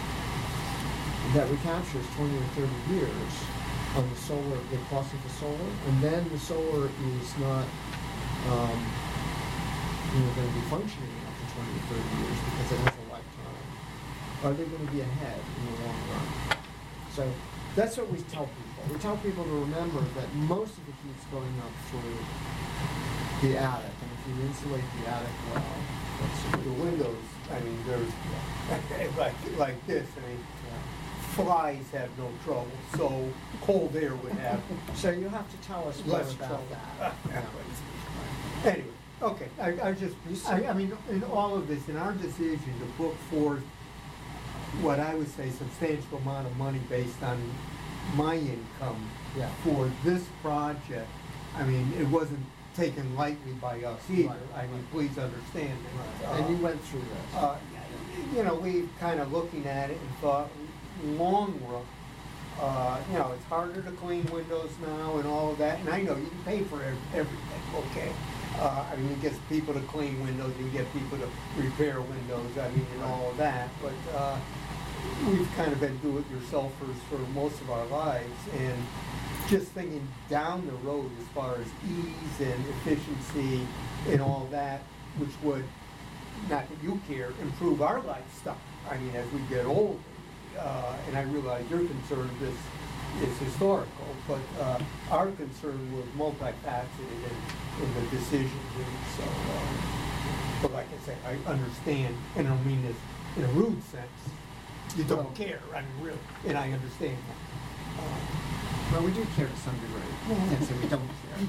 Speaker 5: that recaptures twenty or thirty years on the solar, the cost of the solar, and then the solar is not, um, you know, going to be functioning after twenty or thirty years because it has a lifetime. Are they going to be ahead in the long run? So that's what we tell people. We tell people to remember that most of the heat's going up through the attic, and if you insulate the attic well, that's a
Speaker 6: The
Speaker 5: good
Speaker 6: windows, I mean, there's, like, like this, I mean, flies have no trouble, so cold air would have
Speaker 5: So you have to tell us more
Speaker 6: less
Speaker 5: about
Speaker 6: trouble.
Speaker 5: that. Yeah.
Speaker 6: Anyway, okay, I, I just, I, I mean, in all of this, in our decision to put forth what I would say substantial amount of money based on my income
Speaker 5: Yeah.
Speaker 6: for this project, I mean, it wasn't taken lightly by us either.
Speaker 5: Right.
Speaker 6: I mean, please understand that.
Speaker 5: And you
Speaker 6: Uh,
Speaker 5: went through this.
Speaker 6: uh, you know, we kind of looking at it and thought, long run, uh, you know, it's harder to clean windows now and all of that, and I know you can pay for ev- everything, okay? Uh, I mean, you get people to clean windows, you get people to repair windows, I mean, and all of that, but, uh, we've kind of been do-it-yourselfers for most of our lives, and just thinking down the road as far as ease and efficiency and all that, which would, not that you care, improve our lifestyle. I mean, as we get older, uh, and I realize your concern is, is historical, but, uh, our concern was multifaceted in, in the decision here, so, uh, but like I say, I understand, and I don't mean this in a rude sense, you don't care, I mean, really, and I understand that. Uh,
Speaker 5: Well, we do care to some degree. Can't say we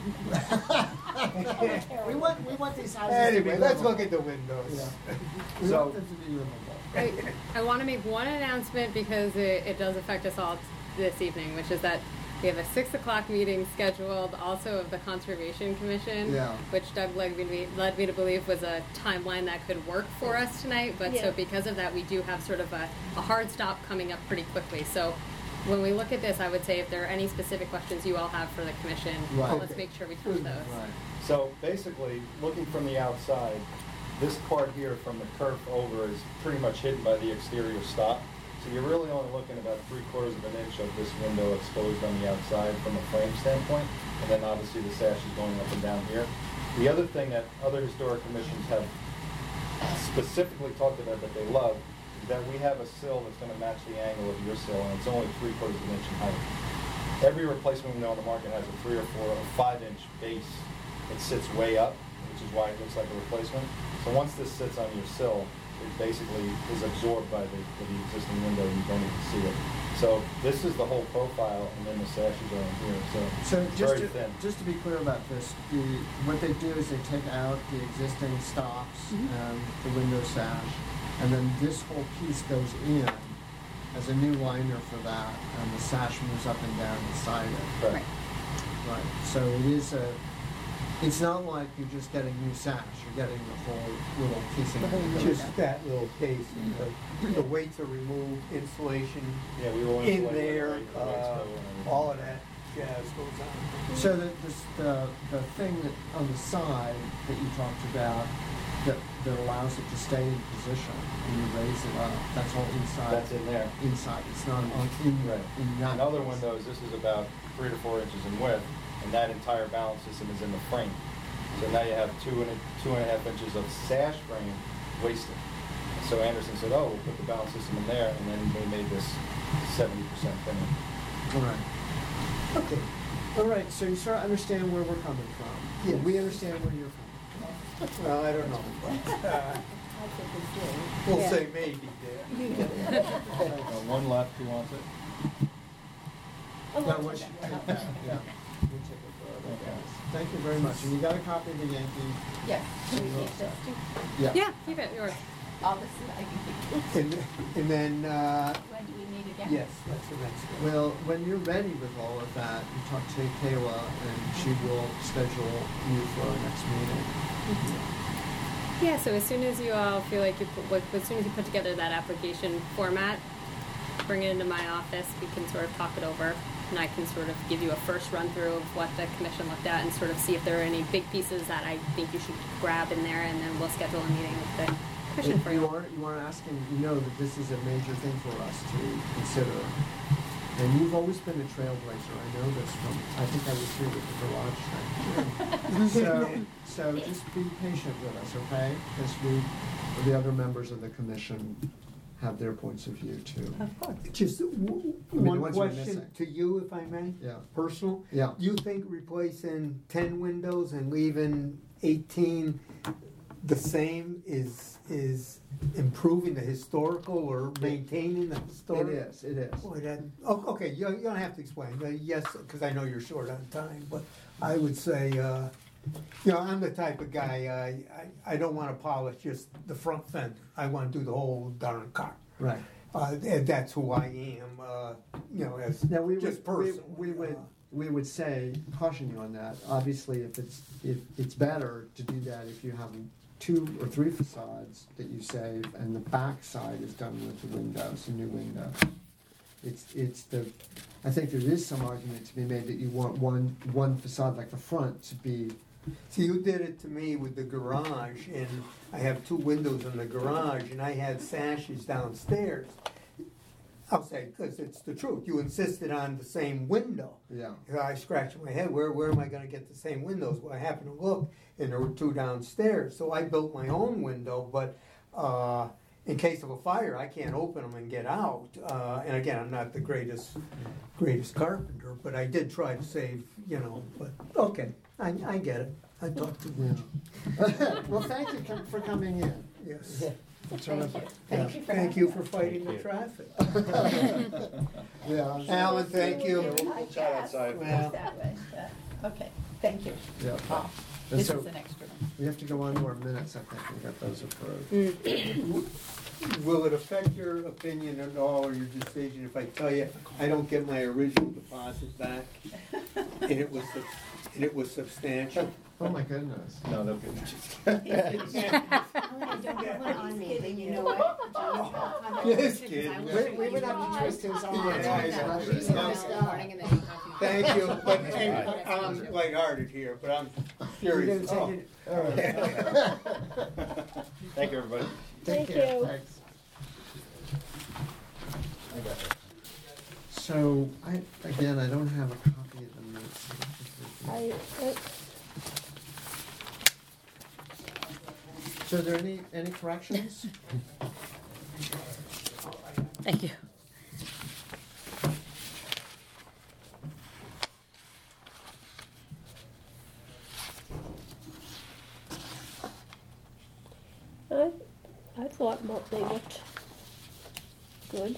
Speaker 5: don't care. We want, we want these houses to be
Speaker 6: Anyway, let's
Speaker 5: livable.
Speaker 6: look at the windows.
Speaker 5: Yeah. We
Speaker 4: So-
Speaker 5: want them to be livable.
Speaker 1: I, I want to make one announcement because it, it does affect us all this evening, which is that we have a six o'clock meeting scheduled also of the Conservation Commission,
Speaker 5: Yeah.
Speaker 1: which Doug led me, led me to believe was a timeline that could work for us tonight. But
Speaker 2: Yeah.
Speaker 1: so because of that, we do have sort of a, a hard stop coming up pretty quickly. So when we look at this, I would say if there are any specific questions you all have for the commission,
Speaker 5: Right.
Speaker 1: let's make sure we touch those.
Speaker 5: Right.
Speaker 4: So basically, looking from the outside, this part here from the kerf over is pretty much hidden by the exterior stop. So you're really only looking about three quarters of an inch of this window exposed on the outside from a frame standpoint. And then obviously the sash is going up and down here. The other thing that other historic commissions have specifically talked about that they love is that we have a sill that's going to match the angle of your sill, and it's only three quarters of an inch in height. Every replacement window on the market has a three or four or five inch base that sits way up, which is why it looks like a replacement. So once this sits on your sill, it basically is absorbed by the, by the existing window and you don't even see it. So this is the whole profile, and then the sashes are in here, so
Speaker 5: So
Speaker 4: it's
Speaker 5: just
Speaker 4: very
Speaker 5: to,
Speaker 4: thin.
Speaker 5: just to be clear about this, the, what they do is they take out the existing stops and the window sash, and then this whole piece goes in as a new liner for that, and the sash moves up and down inside it.
Speaker 4: Right.
Speaker 1: Right.
Speaker 5: Right, so it is a, it's not like you're just getting new sash, you're getting the whole little piecing.
Speaker 2: The whole
Speaker 5: together.
Speaker 6: Just that little case, the, the weights are removed, insulation
Speaker 4: Yeah, we will
Speaker 6: in
Speaker 4: insulate
Speaker 6: there,
Speaker 4: it, the lights
Speaker 6: uh,
Speaker 4: go and everything.
Speaker 6: all of that jazz goes on.
Speaker 5: So the, this, the, the thing that, on the side that you talked about, that, that allows it to stay in position when you raise it up, that's all inside.
Speaker 4: That's in there.
Speaker 5: Inside, it's not on, in,
Speaker 4: Right.
Speaker 5: in that.
Speaker 4: In other
Speaker 5: piece.
Speaker 4: windows, this is about three to four inches in width, and that entire balance system is in the frame. So now you have two and a, two and a half inches of sash frame wasted. So Anderson said, oh, we'll put the balance system in there, and then they made this seventy percent thinner.
Speaker 5: All right. Okay, all right, so you sort of understand where we're coming from.
Speaker 6: Yes.
Speaker 5: We understand where you're coming from.
Speaker 6: Well, I don't know. Uh,
Speaker 2: I think it's good.
Speaker 6: We'll
Speaker 2: Yeah.
Speaker 6: say maybe there.
Speaker 4: Uh, one left, who wants it?
Speaker 2: Oh,
Speaker 5: No,
Speaker 2: we'll
Speaker 5: once
Speaker 2: take
Speaker 5: you
Speaker 2: that.
Speaker 5: take that, yeah. We'll take it for other guys. Thank you very much, and you got a copy of the Yankee?
Speaker 7: Yes.
Speaker 2: Can we keep this too?
Speaker 5: Yeah.
Speaker 1: Yeah, keep it yours.
Speaker 7: All this is, I can keep.
Speaker 6: And, and then, uh,
Speaker 7: When do we meet again?
Speaker 6: yes, that's the next one.
Speaker 5: Well, when you're ready with all of that, you talk to Kayla, and she will schedule you for our next meeting.
Speaker 1: Yeah, so as soon as you all feel like you put, like, as soon as you put together that application format, bring it into my office, we can sort of talk it over. and I can sort of give you a first run through of what the commission looked at and sort of see if there are any big pieces that I think you should grab in there, and then we'll schedule a meeting with the commission for
Speaker 5: You
Speaker 1: you.
Speaker 5: are, you are asking, you know that this is a major thing for us to consider. And you've always been a trailblazer, I know this from, I think I was here with the garage thing. So, so just be patient with us, okay? As we, the other members of the commission have their points of view too.
Speaker 8: Of course.
Speaker 6: Just w-
Speaker 5: I mean, the
Speaker 6: one
Speaker 5: ones we're
Speaker 6: question
Speaker 5: missing.
Speaker 6: to you, if I may,
Speaker 5: Yeah,
Speaker 6: personal.
Speaker 5: yeah.
Speaker 6: You think replacing ten windows and leaving eighteen the same is, is improving the historical or maintaining the
Speaker 5: It
Speaker 6: historical?
Speaker 5: is, it is.
Speaker 6: Boy, that, oh, okay, you, you don't have to explain, uh, yes, because I know you're short on time, but I would say, uh, you know, I'm the type of guy, uh, I, I don't wanna polish just the front fender, I wanna do the whole darn car.
Speaker 5: Right.
Speaker 6: Uh, and that's who I am, uh, you know, as
Speaker 5: Now, we
Speaker 6: just
Speaker 5: would, we,
Speaker 6: personally.
Speaker 5: we would,
Speaker 6: uh,
Speaker 5: we would say, caution you on that, obviously, if it's, if, it's better to do that if you have two or three facades that you save, and the back side is done with the windows, the new window. It's, it's the, I think there is some argument to be made that you want one, one facade like the front to be,
Speaker 6: See, you did it to me with the garage, and I have two windows in the garage, and I had sashes downstairs. I'll say, because it's the truth, you insisted on the same window.
Speaker 5: yeah,
Speaker 6: I scratched my head, where, where am I gonna get the same windows? Well, I happened to look, and there were two downstairs, so I built my own window, but, uh, in case of a fire, I can't open them and get out. Uh, and again, I'm not the greatest, greatest carpenter, but I did try to save, you know, but, okay, I, I get it. I talked to you.
Speaker 5: yeah. Well, thank you com- for coming in.
Speaker 6: Yes.
Speaker 5: Terrific.
Speaker 7: Thank you for
Speaker 6: Thank
Speaker 7: having
Speaker 6: you
Speaker 7: us.
Speaker 6: for fighting the
Speaker 3: Thank
Speaker 6: traffic.
Speaker 5: Yeah.
Speaker 6: Alan, thank you.
Speaker 4: Yeah, we'll- we'll chat outside.
Speaker 6: Well-
Speaker 7: That way, but, okay, thank you.
Speaker 5: Yeah.
Speaker 7: Oh,
Speaker 5: And
Speaker 7: This
Speaker 5: so
Speaker 7: is an extra one.
Speaker 5: we have to go on to our minutes, I think, we got those approved.
Speaker 6: Will it affect your opinion at all, or your decision, if I tell you, I don't get my original deposit back? And it was, sub- and it was substantial?
Speaker 5: Oh, my goodness.
Speaker 4: No, they'll be.
Speaker 2: Don't put one on me, but you know what?
Speaker 6: Just kidding.
Speaker 5: We, we would have to twist his arm.
Speaker 6: Yeah, I know.
Speaker 5: He's a nice
Speaker 1: In the
Speaker 5: guy.
Speaker 1: morning and then you have to-
Speaker 6: Thank you, but, and I'm lighthearted here, but I'm
Speaker 5: You're gonna
Speaker 6: serious.
Speaker 5: take
Speaker 6: Oh.
Speaker 5: it, all right.
Speaker 4: Thank you, everybody.
Speaker 5: Take
Speaker 2: Thank
Speaker 5: care,
Speaker 2: you.
Speaker 5: thanks. So, I, again, I don't have a copy of the minutes.
Speaker 2: I, I,
Speaker 5: So are there any, any corrections?
Speaker 8: Thank you.
Speaker 2: I, I thought mo- they looked good.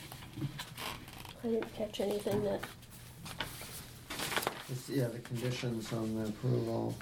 Speaker 2: I didn't catch anything that,
Speaker 5: It's, yeah, the conditions on the approval.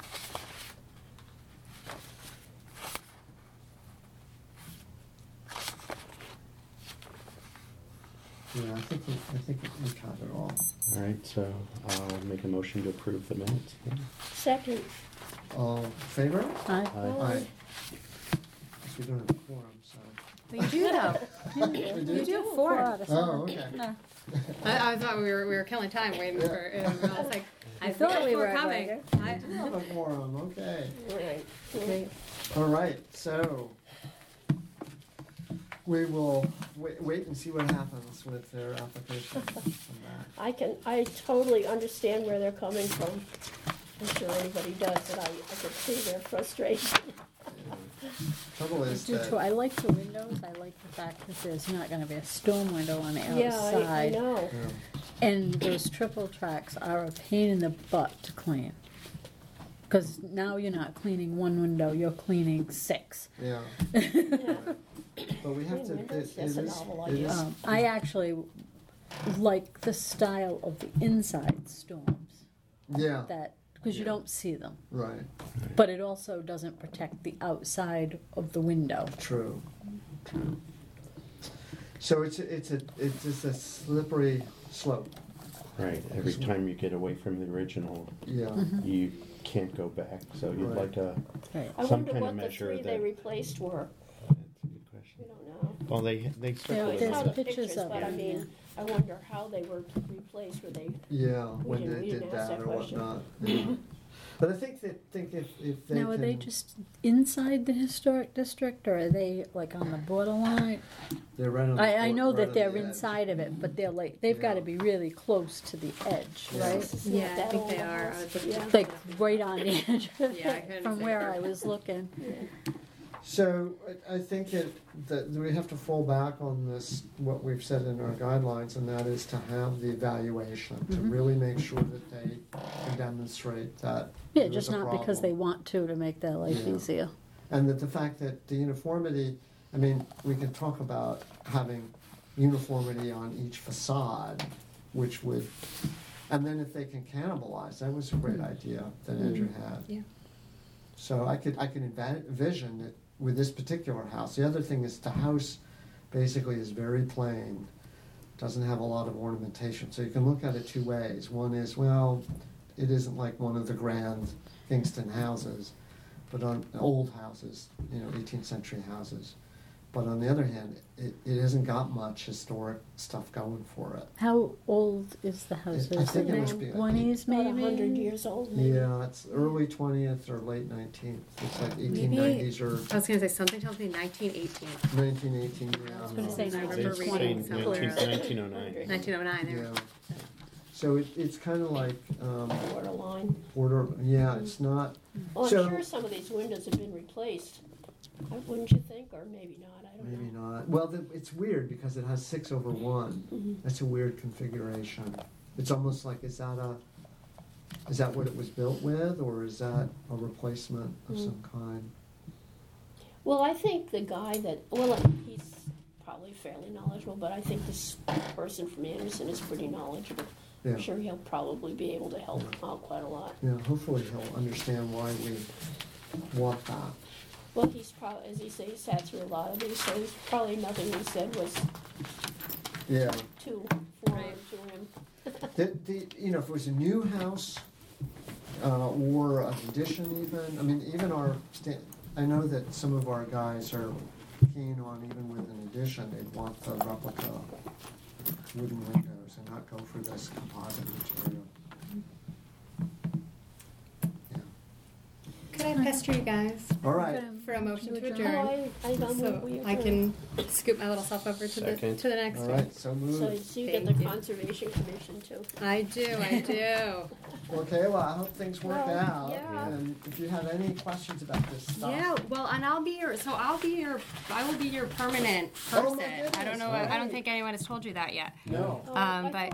Speaker 5: Yeah, I think, we- I think we caught it all.
Speaker 3: All right, so I'll make a motion to approve the minutes.
Speaker 2: second,
Speaker 5: All in favor?
Speaker 8: Aye.
Speaker 3: Aye.
Speaker 5: Aye. Guess we don't have a quorum, so.
Speaker 1: But you do though.
Speaker 5: We
Speaker 1: You do have four.
Speaker 5: Oh, okay.
Speaker 8: No.
Speaker 1: I, I thought we were, we were killing time waiting for, and I was like, I
Speaker 8: thought
Speaker 1: thought
Speaker 8: we
Speaker 1: we
Speaker 8: were
Speaker 1: were coming.
Speaker 8: later.
Speaker 1: I-
Speaker 5: We have a quorum, okay.
Speaker 2: right,
Speaker 8: Okay.
Speaker 5: All right, so we will wait, wait and see what happens with their application. Come back.
Speaker 2: I can, I totally understand where they're coming from. I'm sure anybody does, but I, I could see their frustration.
Speaker 5: Trouble
Speaker 8: I
Speaker 5: is
Speaker 8: do too.
Speaker 5: that,
Speaker 8: I like the windows. I like the fact that there's not gonna be a storm window on the
Speaker 2: Yeah, I, I
Speaker 8: outside.
Speaker 2: know.
Speaker 5: yeah,
Speaker 8: And those triple tracks are a pain in the butt to clean. Cause now you're not cleaning one window, you're cleaning six.
Speaker 5: yeah,
Speaker 2: Yeah.
Speaker 5: but we have to,
Speaker 2: Clean
Speaker 5: it
Speaker 2: windows,
Speaker 5: it
Speaker 2: that's a
Speaker 5: is,
Speaker 2: novel
Speaker 5: it
Speaker 2: idea.
Speaker 5: is,
Speaker 8: Um, I actually like the style of the inside storms,
Speaker 5: yeah,
Speaker 8: that, because you don't see them.
Speaker 5: right,
Speaker 8: But it also doesn't protect the outside of the window.
Speaker 5: true, true. So it's, a- it's a, it's just a slippery slope,
Speaker 3: Right, every time you get away from the original,
Speaker 5: yeah.
Speaker 3: you can't go back, so you'd
Speaker 5: Right.
Speaker 3: like a,
Speaker 8: Right.
Speaker 2: I
Speaker 3: Some
Speaker 2: wonder
Speaker 3: kind of
Speaker 2: what the
Speaker 3: measure
Speaker 2: three they
Speaker 3: that-
Speaker 2: replaced were.
Speaker 3: that's a good
Speaker 2: We
Speaker 3: question.
Speaker 2: don't know.
Speaker 3: Well, they, they
Speaker 8: Yeah,
Speaker 3: circulated
Speaker 8: there's
Speaker 2: saw
Speaker 3: that.
Speaker 2: the
Speaker 8: pictures
Speaker 2: pictures,
Speaker 8: of
Speaker 2: but I
Speaker 8: it,
Speaker 2: mean, I wonder how they were replaced, were they,
Speaker 5: Yeah,
Speaker 2: We
Speaker 5: when
Speaker 2: didn't-
Speaker 5: they
Speaker 2: we
Speaker 5: did
Speaker 2: didn't ask
Speaker 5: that
Speaker 2: that
Speaker 5: or
Speaker 2: question.
Speaker 5: whatnot. Yeah. But I think that, think if, if they
Speaker 8: Now, are they
Speaker 5: can-
Speaker 8: just inside the historic district, or are they like on the borderline?
Speaker 5: they're right on the
Speaker 8: I, I
Speaker 5: bor-
Speaker 8: know
Speaker 5: right
Speaker 8: that
Speaker 5: on
Speaker 8: they're
Speaker 5: the edge.
Speaker 8: inside of it, but they're like, they've gotta
Speaker 5: Yeah.
Speaker 8: be really close to the edge,
Speaker 5: Yeah.
Speaker 8: right?
Speaker 2: this is not
Speaker 1: Yeah, I
Speaker 2: that
Speaker 1: think
Speaker 2: old
Speaker 1: they
Speaker 2: a
Speaker 1: are.
Speaker 2: house.
Speaker 1: I think-
Speaker 2: Yeah.
Speaker 8: Like, right on the edge of
Speaker 1: Yeah, I
Speaker 8: it,
Speaker 1: couldn't
Speaker 8: from
Speaker 1: say.
Speaker 8: where I was looking.
Speaker 5: So I, I think it, that we have to fall back on this, what we've said in our guidelines, and that is to have the evaluation, to
Speaker 8: Mhm.
Speaker 5: really make sure that they can demonstrate that
Speaker 8: Yeah,
Speaker 5: there
Speaker 8: just
Speaker 5: is a
Speaker 8: not because they
Speaker 5: problem.
Speaker 8: want to, to make their life
Speaker 5: Yeah.
Speaker 8: easier.
Speaker 5: And that the fact that the uniformity, I mean, we can talk about having uniformity on each facade, which would, and then if they can cannibalize, that was a great idea that Andrew had.
Speaker 1: Yeah.
Speaker 5: So I could, I could enva- envision that with this particular house. The other thing is the house basically is very plain, doesn't have a lot of ornamentation. So you can look at it two ways. One is, well, it isn't like one of the grand Kingston houses, but on old houses, you know, eighteenth century houses. But on the other hand, it, it hasn't got much historic stuff going for it.
Speaker 8: How old is the house?
Speaker 5: I- I
Speaker 8: Is
Speaker 5: think
Speaker 8: it
Speaker 5: it must be, I think-
Speaker 8: twenties
Speaker 2: About
Speaker 8: maybe?
Speaker 2: a hundred years old, maybe.
Speaker 5: Yeah, it's early twentieth or late nineteenth. It's like eighteen
Speaker 1: Maybe-
Speaker 5: nineties or
Speaker 1: I was gonna say, something tells me nineteen eighteen.
Speaker 5: nineteen eighteen, yeah.
Speaker 8: I was gonna say
Speaker 1: I remember
Speaker 8: nineteen
Speaker 1: reading
Speaker 8: twenty.
Speaker 1: somewhere.
Speaker 3: nineteen oh nine.
Speaker 1: nineteen oh nine, there.
Speaker 5: Yeah. So it, it's kind of like, um,
Speaker 2: Borderline.
Speaker 5: border, yeah, it's not,
Speaker 2: Well, I'm
Speaker 5: So-
Speaker 2: sure some of these windows have been replaced, Uh, wouldn't you think, or maybe not, I don't know.
Speaker 5: maybe not. Well, the, it's weird because it has six over one.
Speaker 2: Mhm.
Speaker 5: That's a weird configuration. It's almost like, is that a, is that what it was built with, or is that a replacement of
Speaker 2: Mm.
Speaker 5: some kind?
Speaker 2: Well, I think the guy that, well, he's probably fairly knowledgeable, but I think this person from Anderson is pretty knowledgeable.
Speaker 5: Yeah.
Speaker 2: I'm sure he'll probably be able to help out quite a lot.
Speaker 5: Yeah, hopefully he'll understand why we want that.
Speaker 2: Well, he's probably, as he says, he's sat through a lot of these, so he's probably nothing he said was
Speaker 5: Yeah.
Speaker 2: too foreign
Speaker 1: Right.
Speaker 2: to him.
Speaker 5: The, the, you know, if it was a new house, uh, or an addition even, I mean, even our, sta- I know that some of our guys are keen on, even with an addition, they'd want the replica wooden windows and not go for this composite material. Yeah.
Speaker 1: Could I pester you guys
Speaker 5: All right,
Speaker 1: for a motion to
Speaker 2: Oh,
Speaker 1: adjourn?
Speaker 2: I, I don't
Speaker 1: So
Speaker 2: know. we
Speaker 1: I
Speaker 2: can.
Speaker 1: can scoop my little self over to the,
Speaker 3: Second.
Speaker 1: to the next
Speaker 5: all
Speaker 1: one.
Speaker 5: right, so
Speaker 2: So,
Speaker 5: move.
Speaker 2: so you get
Speaker 1: Thank
Speaker 2: the
Speaker 1: you.
Speaker 2: Conservation Commission too.
Speaker 1: I do, I do.
Speaker 5: Okay, well, I hope things work
Speaker 2: Well,
Speaker 5: out.
Speaker 2: yeah.
Speaker 5: And if you have any questions about this stuff.
Speaker 1: Yeah, well, and I'll be your, so I'll be your, I will be your permanent
Speaker 5: Oh, my
Speaker 1: person. I don't
Speaker 5: goodness,
Speaker 1: know, I don't
Speaker 5: alright.
Speaker 1: think anyone has told you that yet.
Speaker 5: No.
Speaker 2: Oh,
Speaker 1: Um,
Speaker 2: I
Speaker 1: but